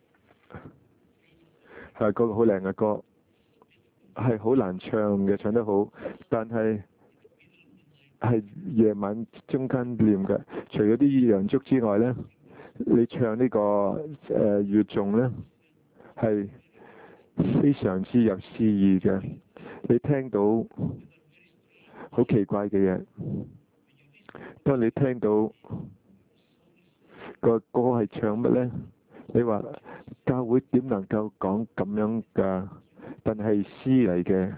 係嗰個好靚嘅歌，係好難唱嘅，唱得好，但係係夜晚中間念嘅。除咗啲洋燭之外呢，你唱呢、這個誒與眾咧，係非常之有詩意嘅。你聽到好奇怪嘅嘢，當你聽到個歌係唱乜咧？你話教會點能夠講咁樣㗎？但係詩嚟嘅，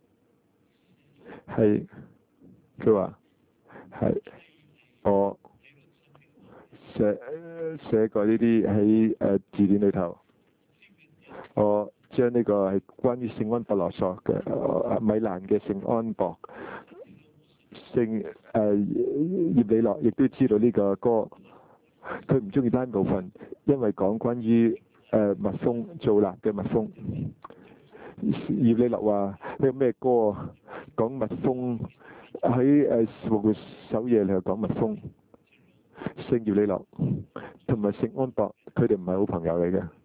係佢話係我寫寫過呢啲喺誒字典裏頭，我將呢個係關於聖安博羅索嘅米蘭嘅聖安博，聖誒、呃、葉理諾亦都知道呢個歌，佢唔中意單部分，因為講關於誒、呃、蜜蜂造蠟嘅蜜蜂。葉理諾話呢個咩歌講蜜蜂喺誒復活守夜，你又講蜜蜂。聖葉理諾同埋聖安博，佢哋唔係好朋友嚟嘅。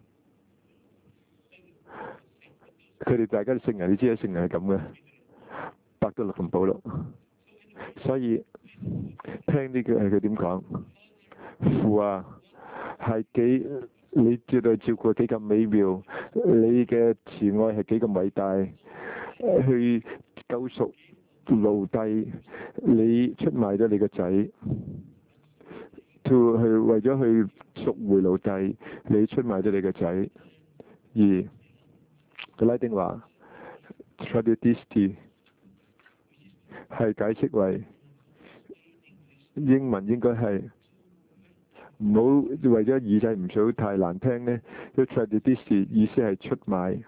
佢哋大家都聖人，你知啦，聖人係咁嘅，伯多祿同保祿。所以聽呢句係佢點講？父啊，係幾你絕對照顧幾咁美妙，你嘅慈愛係幾咁偉大，去救贖奴隸，你出賣咗你個仔。to 去為咗去贖回奴隸，你出賣咗你個仔。而格拉丁話 tradidisti 係解釋為英文應該係唔好為咗耳仔唔想太難聽咧，個 tradidisti 意思係出賣。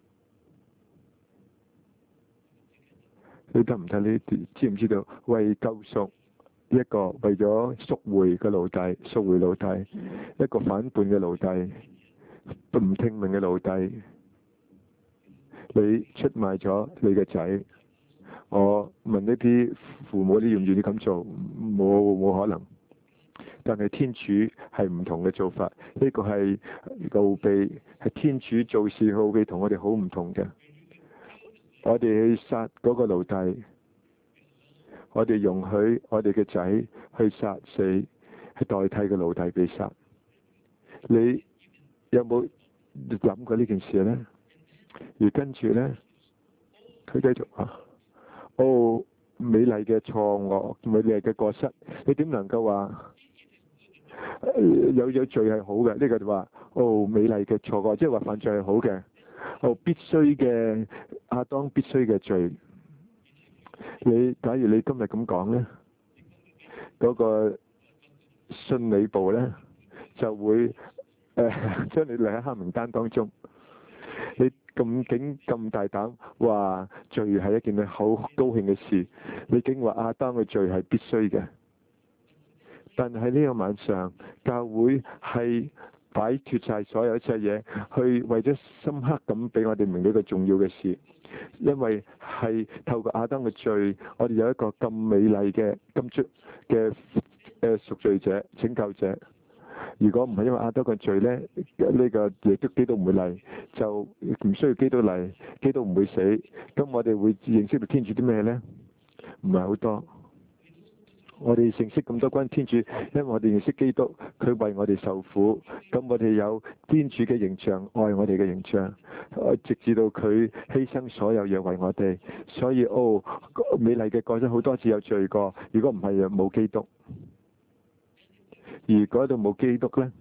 你得唔得呢啲？知唔知道為救贖？一個為咗贖回嘅奴隸，贖回奴隸，一個反叛嘅奴隸，唔聽命嘅奴隸，你出賣咗你嘅仔。我問呢啲父母，你願唔願意咁做？冇冇可能。但係天主係唔同嘅做法，呢、這個係奧秘，係天主做事奧秘，同我哋好唔同嘅。我哋去殺嗰個奴隸。我哋容許我哋嘅仔去殺死，去代替嘅奴隸被殺。你有冇諗過呢件事咧？而跟住咧，佢繼續話：哦，美麗嘅錯愕，美麗嘅過失，你點能夠話有有罪係好嘅？呢個就話：哦，美麗嘅錯愕，即係話犯罪係好嘅。哦，必須嘅亞當必須嘅罪。你假如你今日咁講咧，嗰、那個信理部咧就會誒、呃、將你列喺黑名單當中。你咁竟咁大膽話罪係一件好高興嘅事，你竟話亞當嘅罪係必須嘅。但係呢個晚上，教會係擺脫晒所有一切嘢，去為咗深刻咁俾我哋明呢個重要嘅事。因為係透過亞當嘅罪，我哋有一個咁美麗嘅金足嘅誒贖罪者、拯救者。如果唔係因為亞當嘅罪咧，呢、這個亦都基督唔會嚟，就唔需要基督嚟，基督唔會死。咁我哋會認識到天主啲咩咧？唔係好多。 我哋認識咁多關於天主，因為我哋認識基督，佢為我哋受苦，咁我哋有天主嘅形象，愛我哋嘅形象，直至到佢犧牲所有嘢為我哋。所以哦，美麗嘅過咗好多次有罪過，如果唔係冇基督，而嗰度冇基督呢，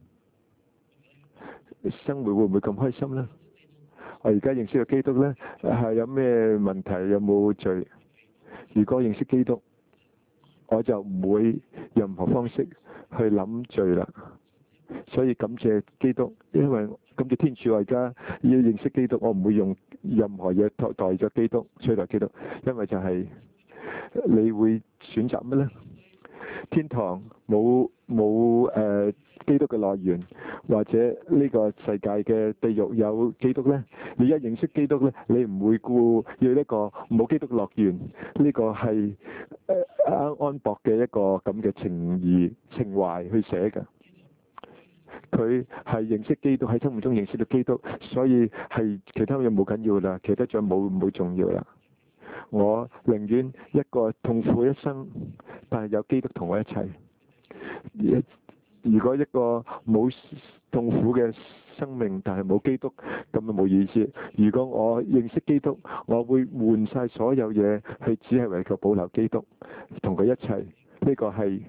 生活會唔會咁開心呢？我而家認識嘅基督呢，係有咩問題？有冇罪？如果認識基督，我就唔會任何方式去諗罪啦。所以感謝基督，因為感謝天主，我而家要認識基督，我唔會用任何嘢代代咗基督，取代基督，因為就係你會選擇乜呢？天堂冇冇誒基督嘅樂園，或者呢個世界嘅地獄有基督呢？你一認識基督呢，你唔會顧要一個冇基督樂園，呢個係誒安博嘅一個咁嘅情義情懷去寫嘅。佢係認識基督，喺生活中認識到基督，所以係其他嘢冇緊要啦，其他嘢冇冇重要啦。我寧願一個痛苦一生，但係有基督同我一齊。如果一個冇痛苦嘅生命，但係冇基督，咁就冇意思。如果我認識基督，我會換晒所有嘢，係只係為求保留基督，同佢一齊。呢個係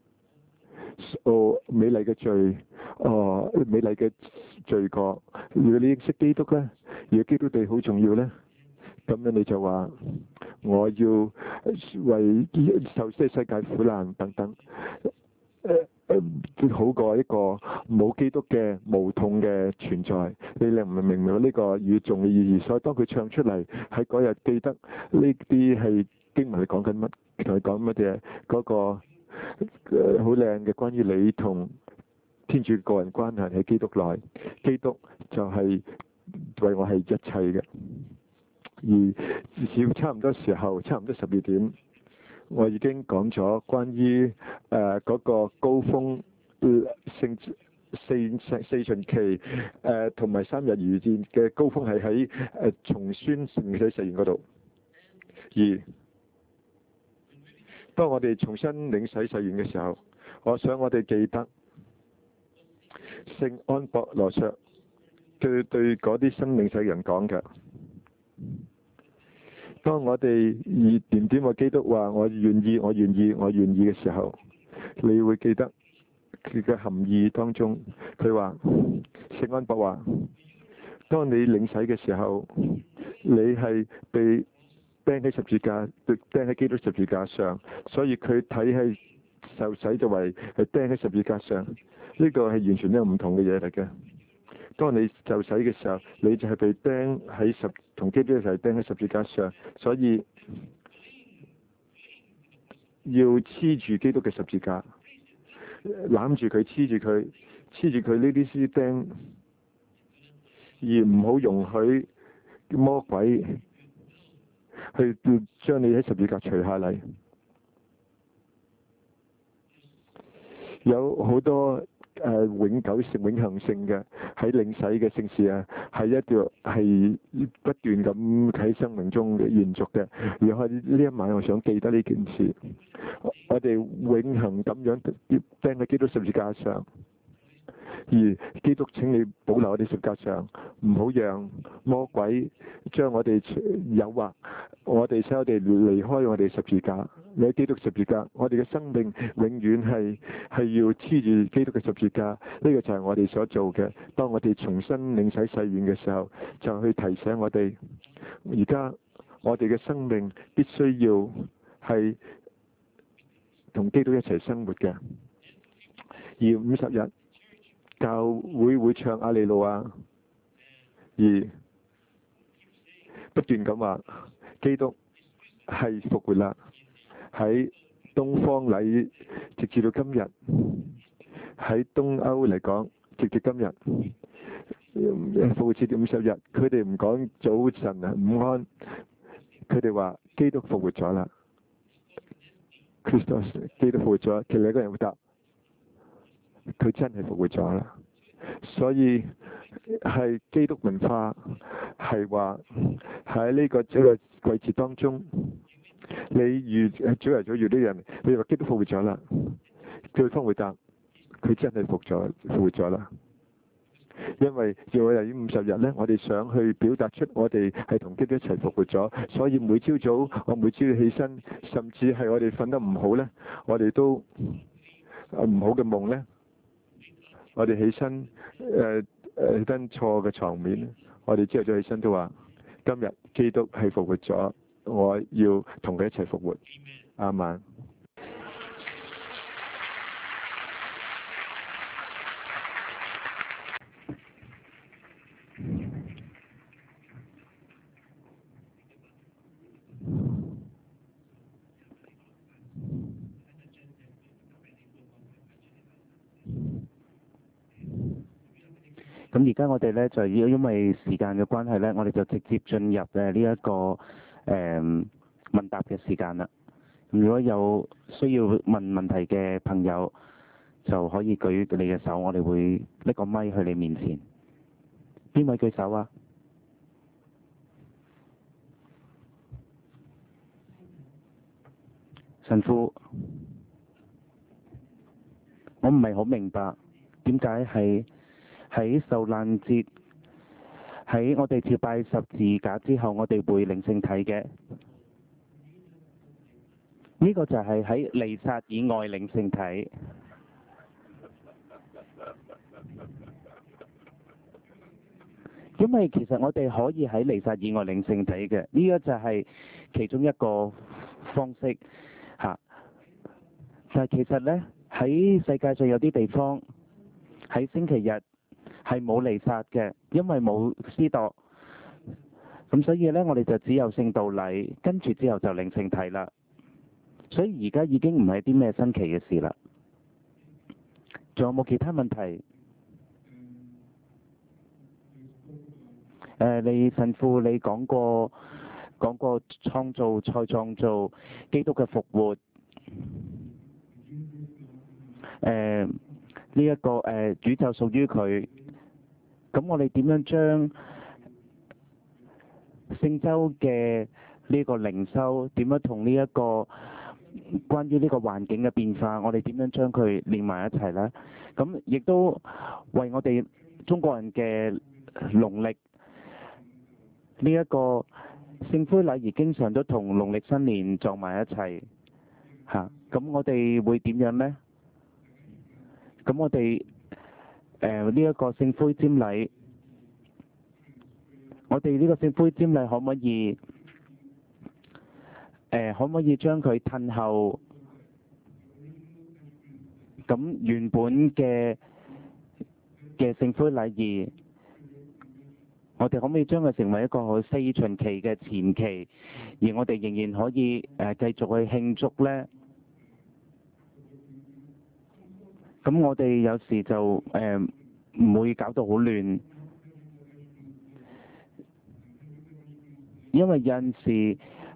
哦美麗嘅罪，哦美麗嘅罪過。如果你認識基督咧，如果基督對好重要咧，咁樣你就話我要為受些世界苦難等等，誒誒好過一個冇基督嘅無痛嘅存在。你明唔明白呢個語重嘅意義？所以當佢唱出嚟喺嗰日，記得呢啲係經文係講緊乜，同佢講乜嘢嗰個好靚嘅關於你同天主個人關係喺基督內，基督就係為我係一切嘅。而至少差唔多時候，差唔多十二點，我已經講咗關於誒嗰個高峰聖四四四旬期誒同埋三日預戰嘅高峰係喺誒重宣聖洗誓言嗰度。而當我哋重新領洗誓言嘅時候，我想我哋記得聖安博羅爵佢對嗰啲新領洗人講嘅。當我哋以點點個基督話我願意我願意我願意嘅時候，你會記得佢嘅含義當中，佢話聖安博話，當你領洗嘅時候，你係被釘喺十字架，釘喺基督十字架上，所以佢睇係受洗就為係釘喺十字架上，呢個係完全一個唔同嘅嘢嚟嘅。當你受洗嘅時候，你就係被釘喺十同基督一齊釘喺十字架上，所以要黐住基督嘅十字架，攬住佢，黐住佢，黐住佢呢啲絲釘，而唔好容許魔鬼去將你喺十字架除下嚟。有好多。誒、呃、永久性、永恆性嘅喺領洗嘅聖事啊，係一條係不斷咁喺生命中嘅延續嘅。而喺呢一晚，我想記得呢件事，我哋永恆咁樣釘喺基督十字架上，而基督請你保留我哋十字架上，唔好讓魔鬼將我哋誘惑，我哋使我哋離開我哋十字架。你喺基督十字架，我哋嘅生命永遠係係要黐住基督嘅十字架。呢、這個就係我哋所做嘅。當我哋重新領洗誓言嘅時候，就去提醒我哋，而家我哋嘅生命必須要係同基督一齊生活嘅。而五十日教會會唱阿利路亞，而不斷咁話基督係復活啦。喺東方禮，直至到今日；喺東歐嚟講，直至今日。復活節五十日，佢哋唔講早晨啊、午安，佢哋話基督復活咗啦。Christos，基督復活咗，其實一個人會答，佢真係復活咗啦。所以係基督文化係話喺呢個這個季節當中。 你遇主日早遇啲人，你話基督復活咗啦，對方回答佢真係復咗復活咗啦。因為要由於五十日咧，我哋想去表達出我哋係同基督一齊復活咗，所以每朝早我每朝起身，甚至係我哋瞓得唔好咧，我哋都唔好嘅夢咧，我哋起身誒誒跟錯嘅床面，我哋朝早起身都話今日基督係復活咗，我要同佢一齊復活。阿們。 咁而家我哋咧就要因為時間嘅關係咧，我哋就直接進入誒呢一個誒、嗯、問答嘅時間啦。如果有需要問問題嘅朋友，就可以舉你嘅手，我哋會拎個咪去你面前。邊位舉手啊？神父，我唔係好明白點解係喺受難節，喺我哋朝拜十字架之後，我哋會領聖體嘅。呢個就係喺彌撒以外領聖體。因為其實我哋可以喺彌撒以外領聖體嘅，呢個就係其中一個方式嚇。但係其實呢，喺世界上有啲地方喺星期日係冇彌撒嘅，因為冇司鐸，咁所以呢，我哋就只有聖道禮，跟住之後就領聖體啦。所以而家已經唔係啲咩新奇嘅事啦。仲有冇其他問題？誒、呃，你神父，你講過講過創造再創造基督嘅復活。誒呢一個誒、呃、宇宙屬於佢。咁我哋點樣將聖週嘅呢個靈修點樣同呢一個關於呢個環境嘅變化，我哋點樣將佢連埋一齊呢？咁亦都為我哋中國人嘅農曆呢一個聖灰禮儀，經常都同農曆新年撞埋一齊嚇。咁、啊、我哋會點樣呢？咁我哋誒呢一個聖灰瞻禮，我哋呢個聖灰瞻禮可唔可以誒、呃、可唔可以將佢褪後？咁原本嘅嘅聖灰禮儀，我哋可唔可以將佢成為一個四旬期嘅前期，而我哋仍然可以誒、呃、繼續去慶祝呢？咁我哋有時就誒唔會搞到好亂，因為有陣時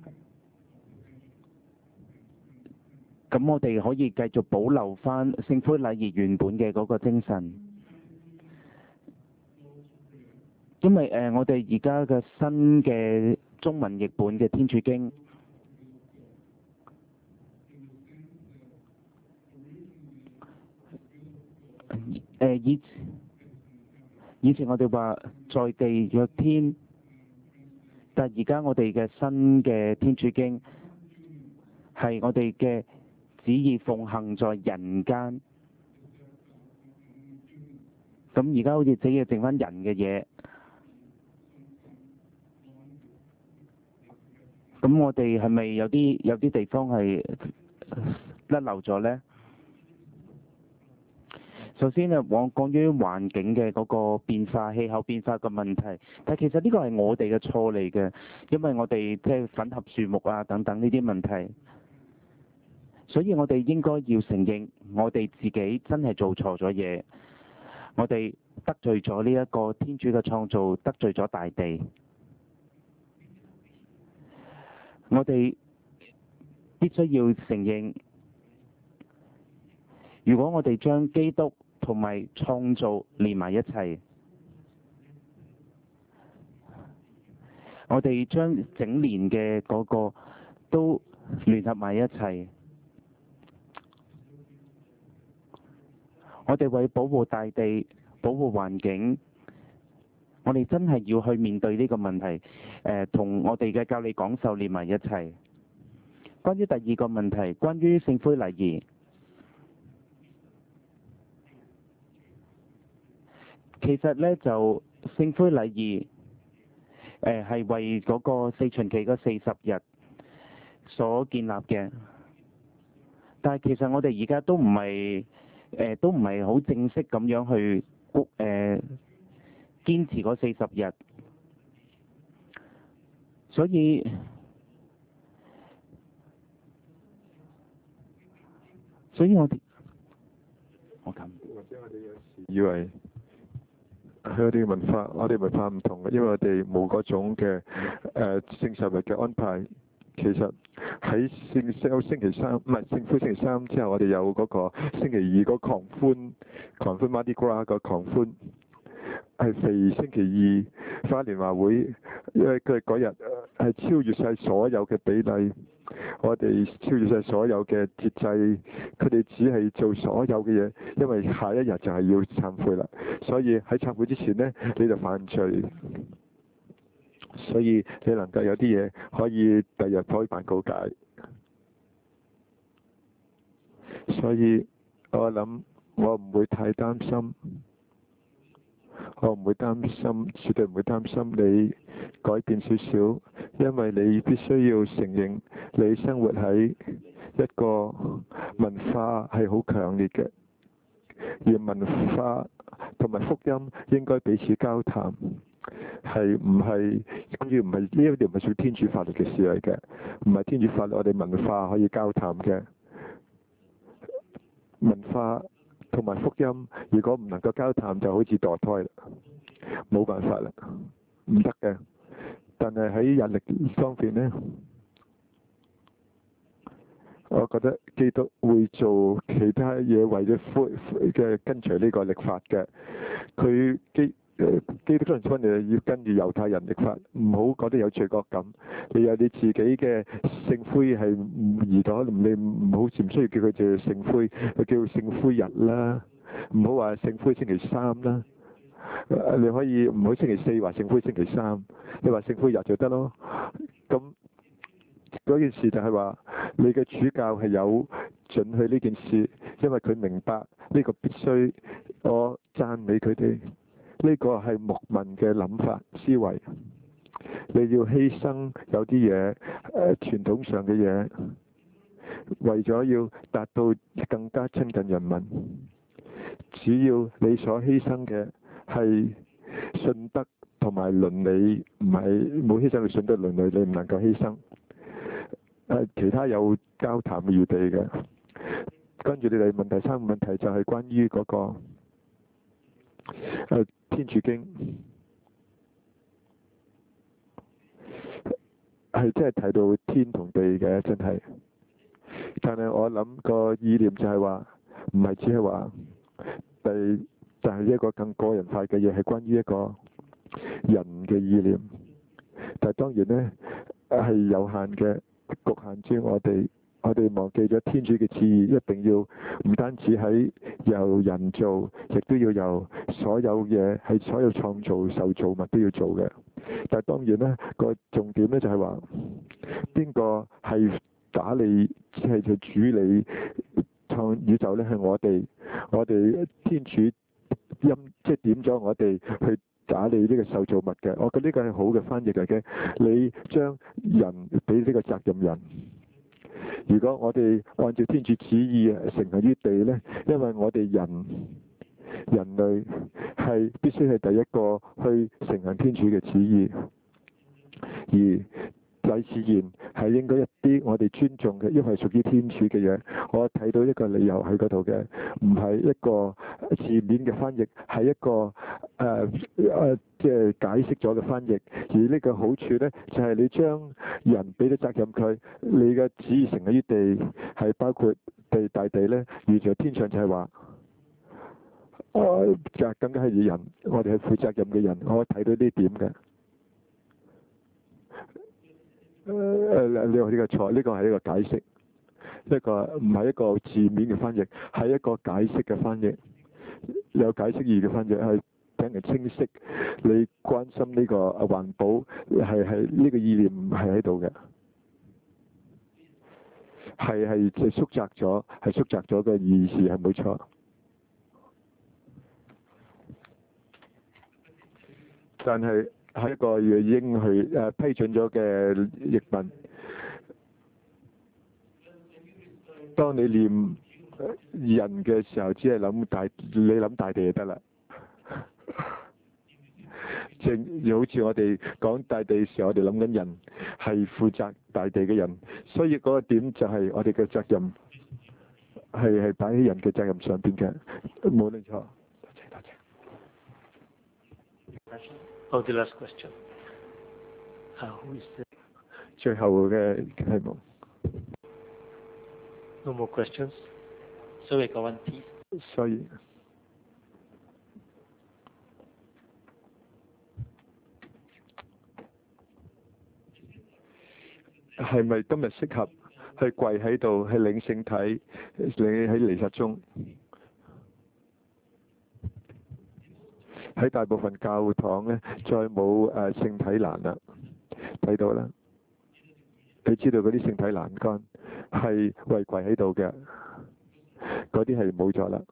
咁我哋可以繼續保留返聖灰禮儀原本嘅嗰個精神，因為誒、呃、我哋而家嘅新嘅中文譯本嘅天主經。誒以以前我哋話在地若天，但而家我哋嘅新嘅天主經係我哋嘅旨意奉行在人間。咁而家好似只係剩翻人嘅嘢，咁我哋係咪有啲有啲地方係甩漏咗呢？首先啊，往講於環境嘅嗰個變化、氣候變化嘅問題，但其實呢個係我哋嘅錯嚟嘅，因為我哋即係粉合樹木啊等等呢啲問題，所以我哋應該要承認我哋自己真係做錯咗嘢，我哋得罪咗呢一個天主嘅創造，得罪咗大地，我哋必須要承認，如果我哋將基督同埋創造連埋一齊，我哋將整年嘅嗰個都聯合埋一齊。我哋為保護大地、保護環境，我哋真係要去面對呢個問題。誒，同我哋嘅教理講授連埋一齊。關於第二個問題，關於聖灰禮儀，其實呢，就聖灰禮儀誒係為嗰個四旬期嗰四十日所建立嘅，但係其實我哋而家都唔係誒都唔係好正式咁樣去誒、呃、堅持嗰四十日，所以所以我哋我咁或者我哋有時以為佢哋文化，我哋文化唔同嘅，因為我哋冇嗰種嘅誒聖十日嘅安排。其實喺聖聖星期三，唔係聖灰星期三之後，我哋有嗰個星期二嗰狂歡，狂歡 Mardi Gras 個狂歡係肥星期二花蓮華會，因為佢嗰日係超越晒所有嘅比例，我哋超越晒所有嘅節制，佢哋只係做所有嘅嘢，因為下一日就係要懺悔啦，所以喺懺悔之前呢，你就犯罪。所以你能夠有啲嘢可以第日可以辦告解，所以我諗我唔會太擔心，我唔會擔心，絕對唔會擔心你改變少少，因為你必須要承認你生活喺一個文化係好強烈嘅，而文化同埋福音應該彼此交談。係唔係？跟住唔係呢一條唔係屬於天主法律嘅事嚟嘅，唔係天主法律我哋文化可以交談嘅。文化同埋福音，如果唔能夠交談，就好似墮胎啦，冇辦法啦，唔得嘅。但係喺人力方面呢，我覺得基督會做其他嘢為咗嘅跟隨呢個律法嘅，佢基。誒基督嗰陣時，你要跟住猶太人律法，唔好覺得有罪惡感。你有你自己嘅聖灰係唔宜咗，你唔好唔需要叫佢做聖灰，佢叫聖灰日啦。唔好話聖灰星期三啦。你可以唔好星期四話聖灰星期三，你話聖灰日就得咯。咁嗰件事就係話，你嘅主教係有准許呢件事，因為佢明白呢個必須，我讚美佢哋。呢個係牧民嘅諗法思維，你要犧牲有啲嘢誒傳統上嘅嘢，為咗要達到更加親近人民。只要你所犧牲嘅係信德同埋倫理，唔係冇犧牲嘅信德倫理，你唔能夠犧牲。誒，其他有交談嘅餘地嘅。跟住你哋問第三個問題就係關於嗰個誒天主經，係真係睇到天同地嘅，真係。但係我諗個意念就係話，唔係只係話第，就係一個更個人化嘅嘢，係關於一個人嘅意念。但係當然呢，係有限嘅，局限住我哋。我哋忘記咗天主嘅旨意，一定要唔單止喺由人做，亦都要由所有嘢係所有創造受造物都要做嘅。但係當然咧，個重點咧就係話邊個係打理，即係就主理創宇宙咧，係我哋。我哋天主陰即係點咗我哋去打理呢個受造物嘅。我覺得呢個係好嘅翻譯嚟嘅。你將人俾呢個責任人。如果我哋按照天主旨意承行於地呢，因為我哋人人類係必須係第一個去承行天主嘅旨意，而大自然係應該一啲我哋尊重嘅，因為屬於天主嘅嘢。我睇到一個理由喺嗰度嘅，唔係一個字面嘅翻譯，係一個誒誒即係解釋咗嘅翻譯。而呢個好處呢，就係、是、你將人俾咗責任佢，你嘅旨意承喺於地，係包括地大地呢，而在天上就係話，我就更加係人，我哋係負責任嘅人。我睇到呢點嘅。 誒誒，你話呢個錯，呢個係一個解釋，一個唔係一個字面嘅翻譯，係一個解釋嘅翻譯，有解釋義嘅翻譯係等人清晰。你關心呢個環保係係呢個意念唔係喺度嘅，係係即係縮窄咗，係縮窄咗嘅意思係冇錯。但係係一個已經去誒批准咗嘅譯文。當你念人嘅時候，只係諗大，你諗大地就得啦。正好似我哋講大地嘅時候，我哋諗緊人係負責大地嘅人，所以嗰個點就係我哋嘅責任係係擺喺人嘅責任上邊嘅，冇錯。多謝多謝。 Oh, the last question. Uh, who is the... 最後嘅題目。 No more questions. So we go on, please. 所以係咪今日適合去跪喺度去領聖體？你喺彌撒中，喺大部分教堂咧，再冇誒聖體欄啦。睇到啦，你知道嗰啲聖體欄杆係為跪喺度嘅，嗰啲係冇咗啦。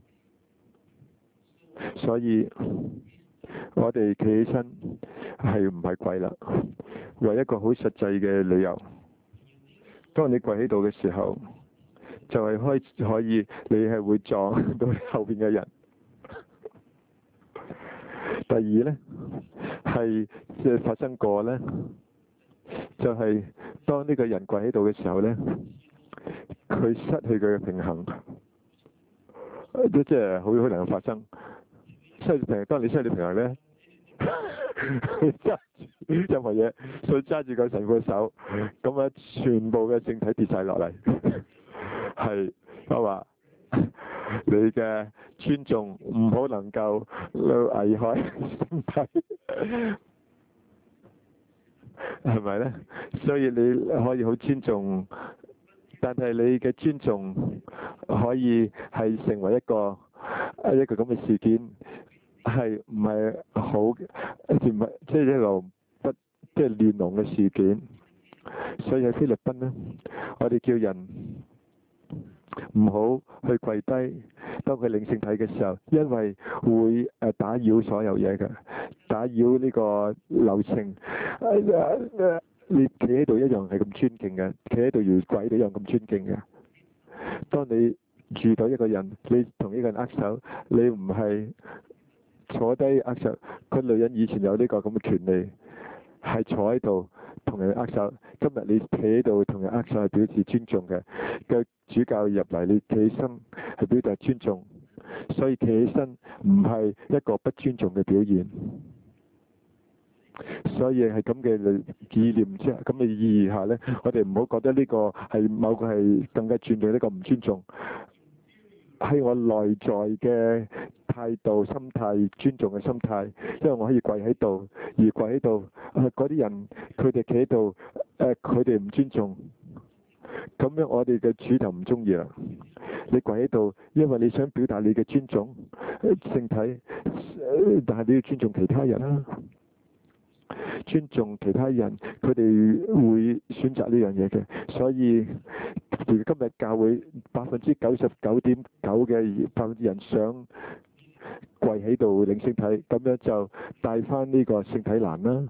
所以我哋企起身係唔係跪啦？為一個好實際嘅理由，當你跪喺度嘅時候，就係、是、開始可以，你係會撞到後邊嘅人。第二咧，係即係發生過咧，就係、是、當呢個人跪喺度嘅時候咧，佢失去佢嘅平衡，即係好可能發生失去平衡。當你失去平衡咧，揸住任何嘢，所以揸住個神父嘅手，咁啊，全部嘅聖體跌晒落嚟，係我話你嘅尊重唔好能夠危害聖體，係咪咧？所以你可以好尊重，但係你嘅尊重可以係成為一個一個咁嘅事件，係唔係好？唔係即係一個不即係亂龍嘅事件。所以喺菲律賓咧，我哋叫人唔好去跪低，當佢領聖體嘅時候，因為會誒打擾所有嘢嘅，打擾呢個流程。你企喺度一樣係咁尊敬嘅，企喺度如跪一樣咁尊敬嘅。當你遇到一個人，你同一個人握手，你唔係坐低握手。個女人以前有呢個咁嘅權利，係坐喺度同人握手。今日你企喺度同人握手係表示尊重嘅。嘅主教入嚟，你企起身係表達尊重，所以企起身唔係一個不尊重嘅表現。所以係咁嘅意念之下，咁嘅意義下咧，我哋唔好覺得呢個係某個係更加尊重，呢個唔尊重。喺我內在嘅態度、心態、尊重嘅心態，因為我可以跪喺度，而跪喺度，嗰啲人佢哋企喺度，誒佢哋唔尊重，咁樣我哋嘅主就唔中意啦。你跪喺度，因為你想表達你嘅尊重聖體，但係你要尊重其他人啦。尊重其他人，佢哋會選擇呢樣嘢嘅，所以今日教會百分之九十九點九嘅百分之人想跪喺度領聖體，咁樣就帶翻呢個聖體欄啦。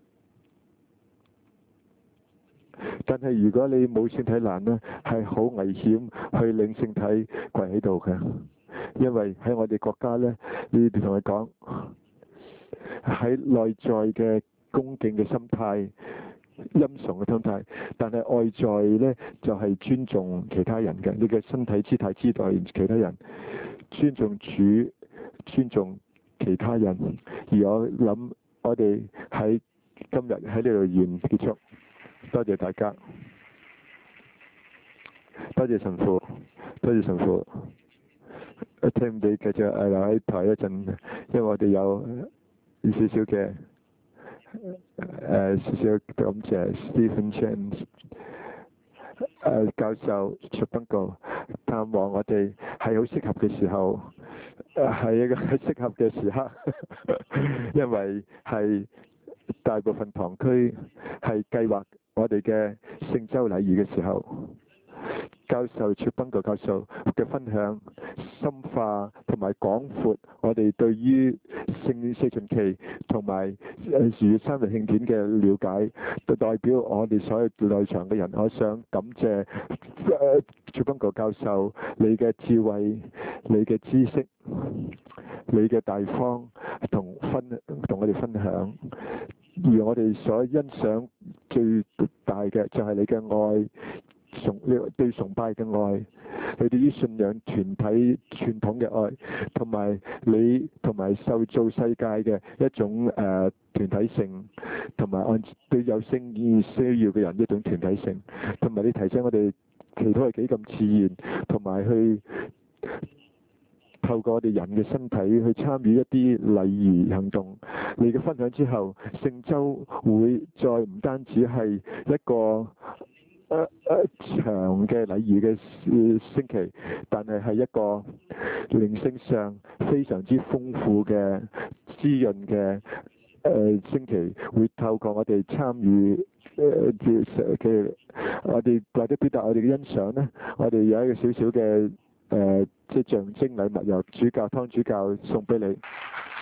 但係如果你冇聖體欄呢，係好危險去領聖體跪喺度嘅，因為喺我哋國家呢，你哋同佢講喺內在嘅恭敬嘅心態、欽崇嘅心態，但係外在咧就係、是、尊重其他人嘅，你嘅身體姿態之待其他人，尊重主，尊重其他人。而我諗，我哋喺今日喺呢度完結束，多謝大家，多謝神父，多謝神父。聽唔到繼續誒留喺台一陣，因為我哋有少少嘅。 誒少少感謝 Stephen Chen 誒教授出賓告探望我哋係好適合嘅時候，誒係一個適合嘅時刻，因為係大部分堂區係計劃我哋嘅聖週禮儀嘅時候。教授出賓告教授嘅分享深化同埋廣闊我哋對於聖四旬期同埋誒逾越三日慶典嘅了解，就代表我哋所有在場嘅人。我想感謝誒出賓告教授你嘅智慧、你嘅知識、你嘅大方同分同我哋分享，而我哋所欣賞最大嘅就係你嘅愛。崇對崇拜嘅愛，你對於信仰團體傳統嘅愛，同埋你同埋受造世界嘅一種誒、呃、團體性，同埋按對有聖意需要嘅人一種團體性，同埋你提醒我哋祈禱係幾咁自然，同埋去透過我哋人嘅身體去參與一啲禮儀行動。你嘅分享之後，聖週會再唔單止係一個誒誒長嘅禮儀嘅星期，但係係一個靈性上非常之豐富嘅滋潤嘅誒星期，會透過我哋參與誒嘅我哋或者表達我哋嘅欣賞咧，我哋有一個少少嘅誒即係象徵禮物，由主教湯主教送俾你。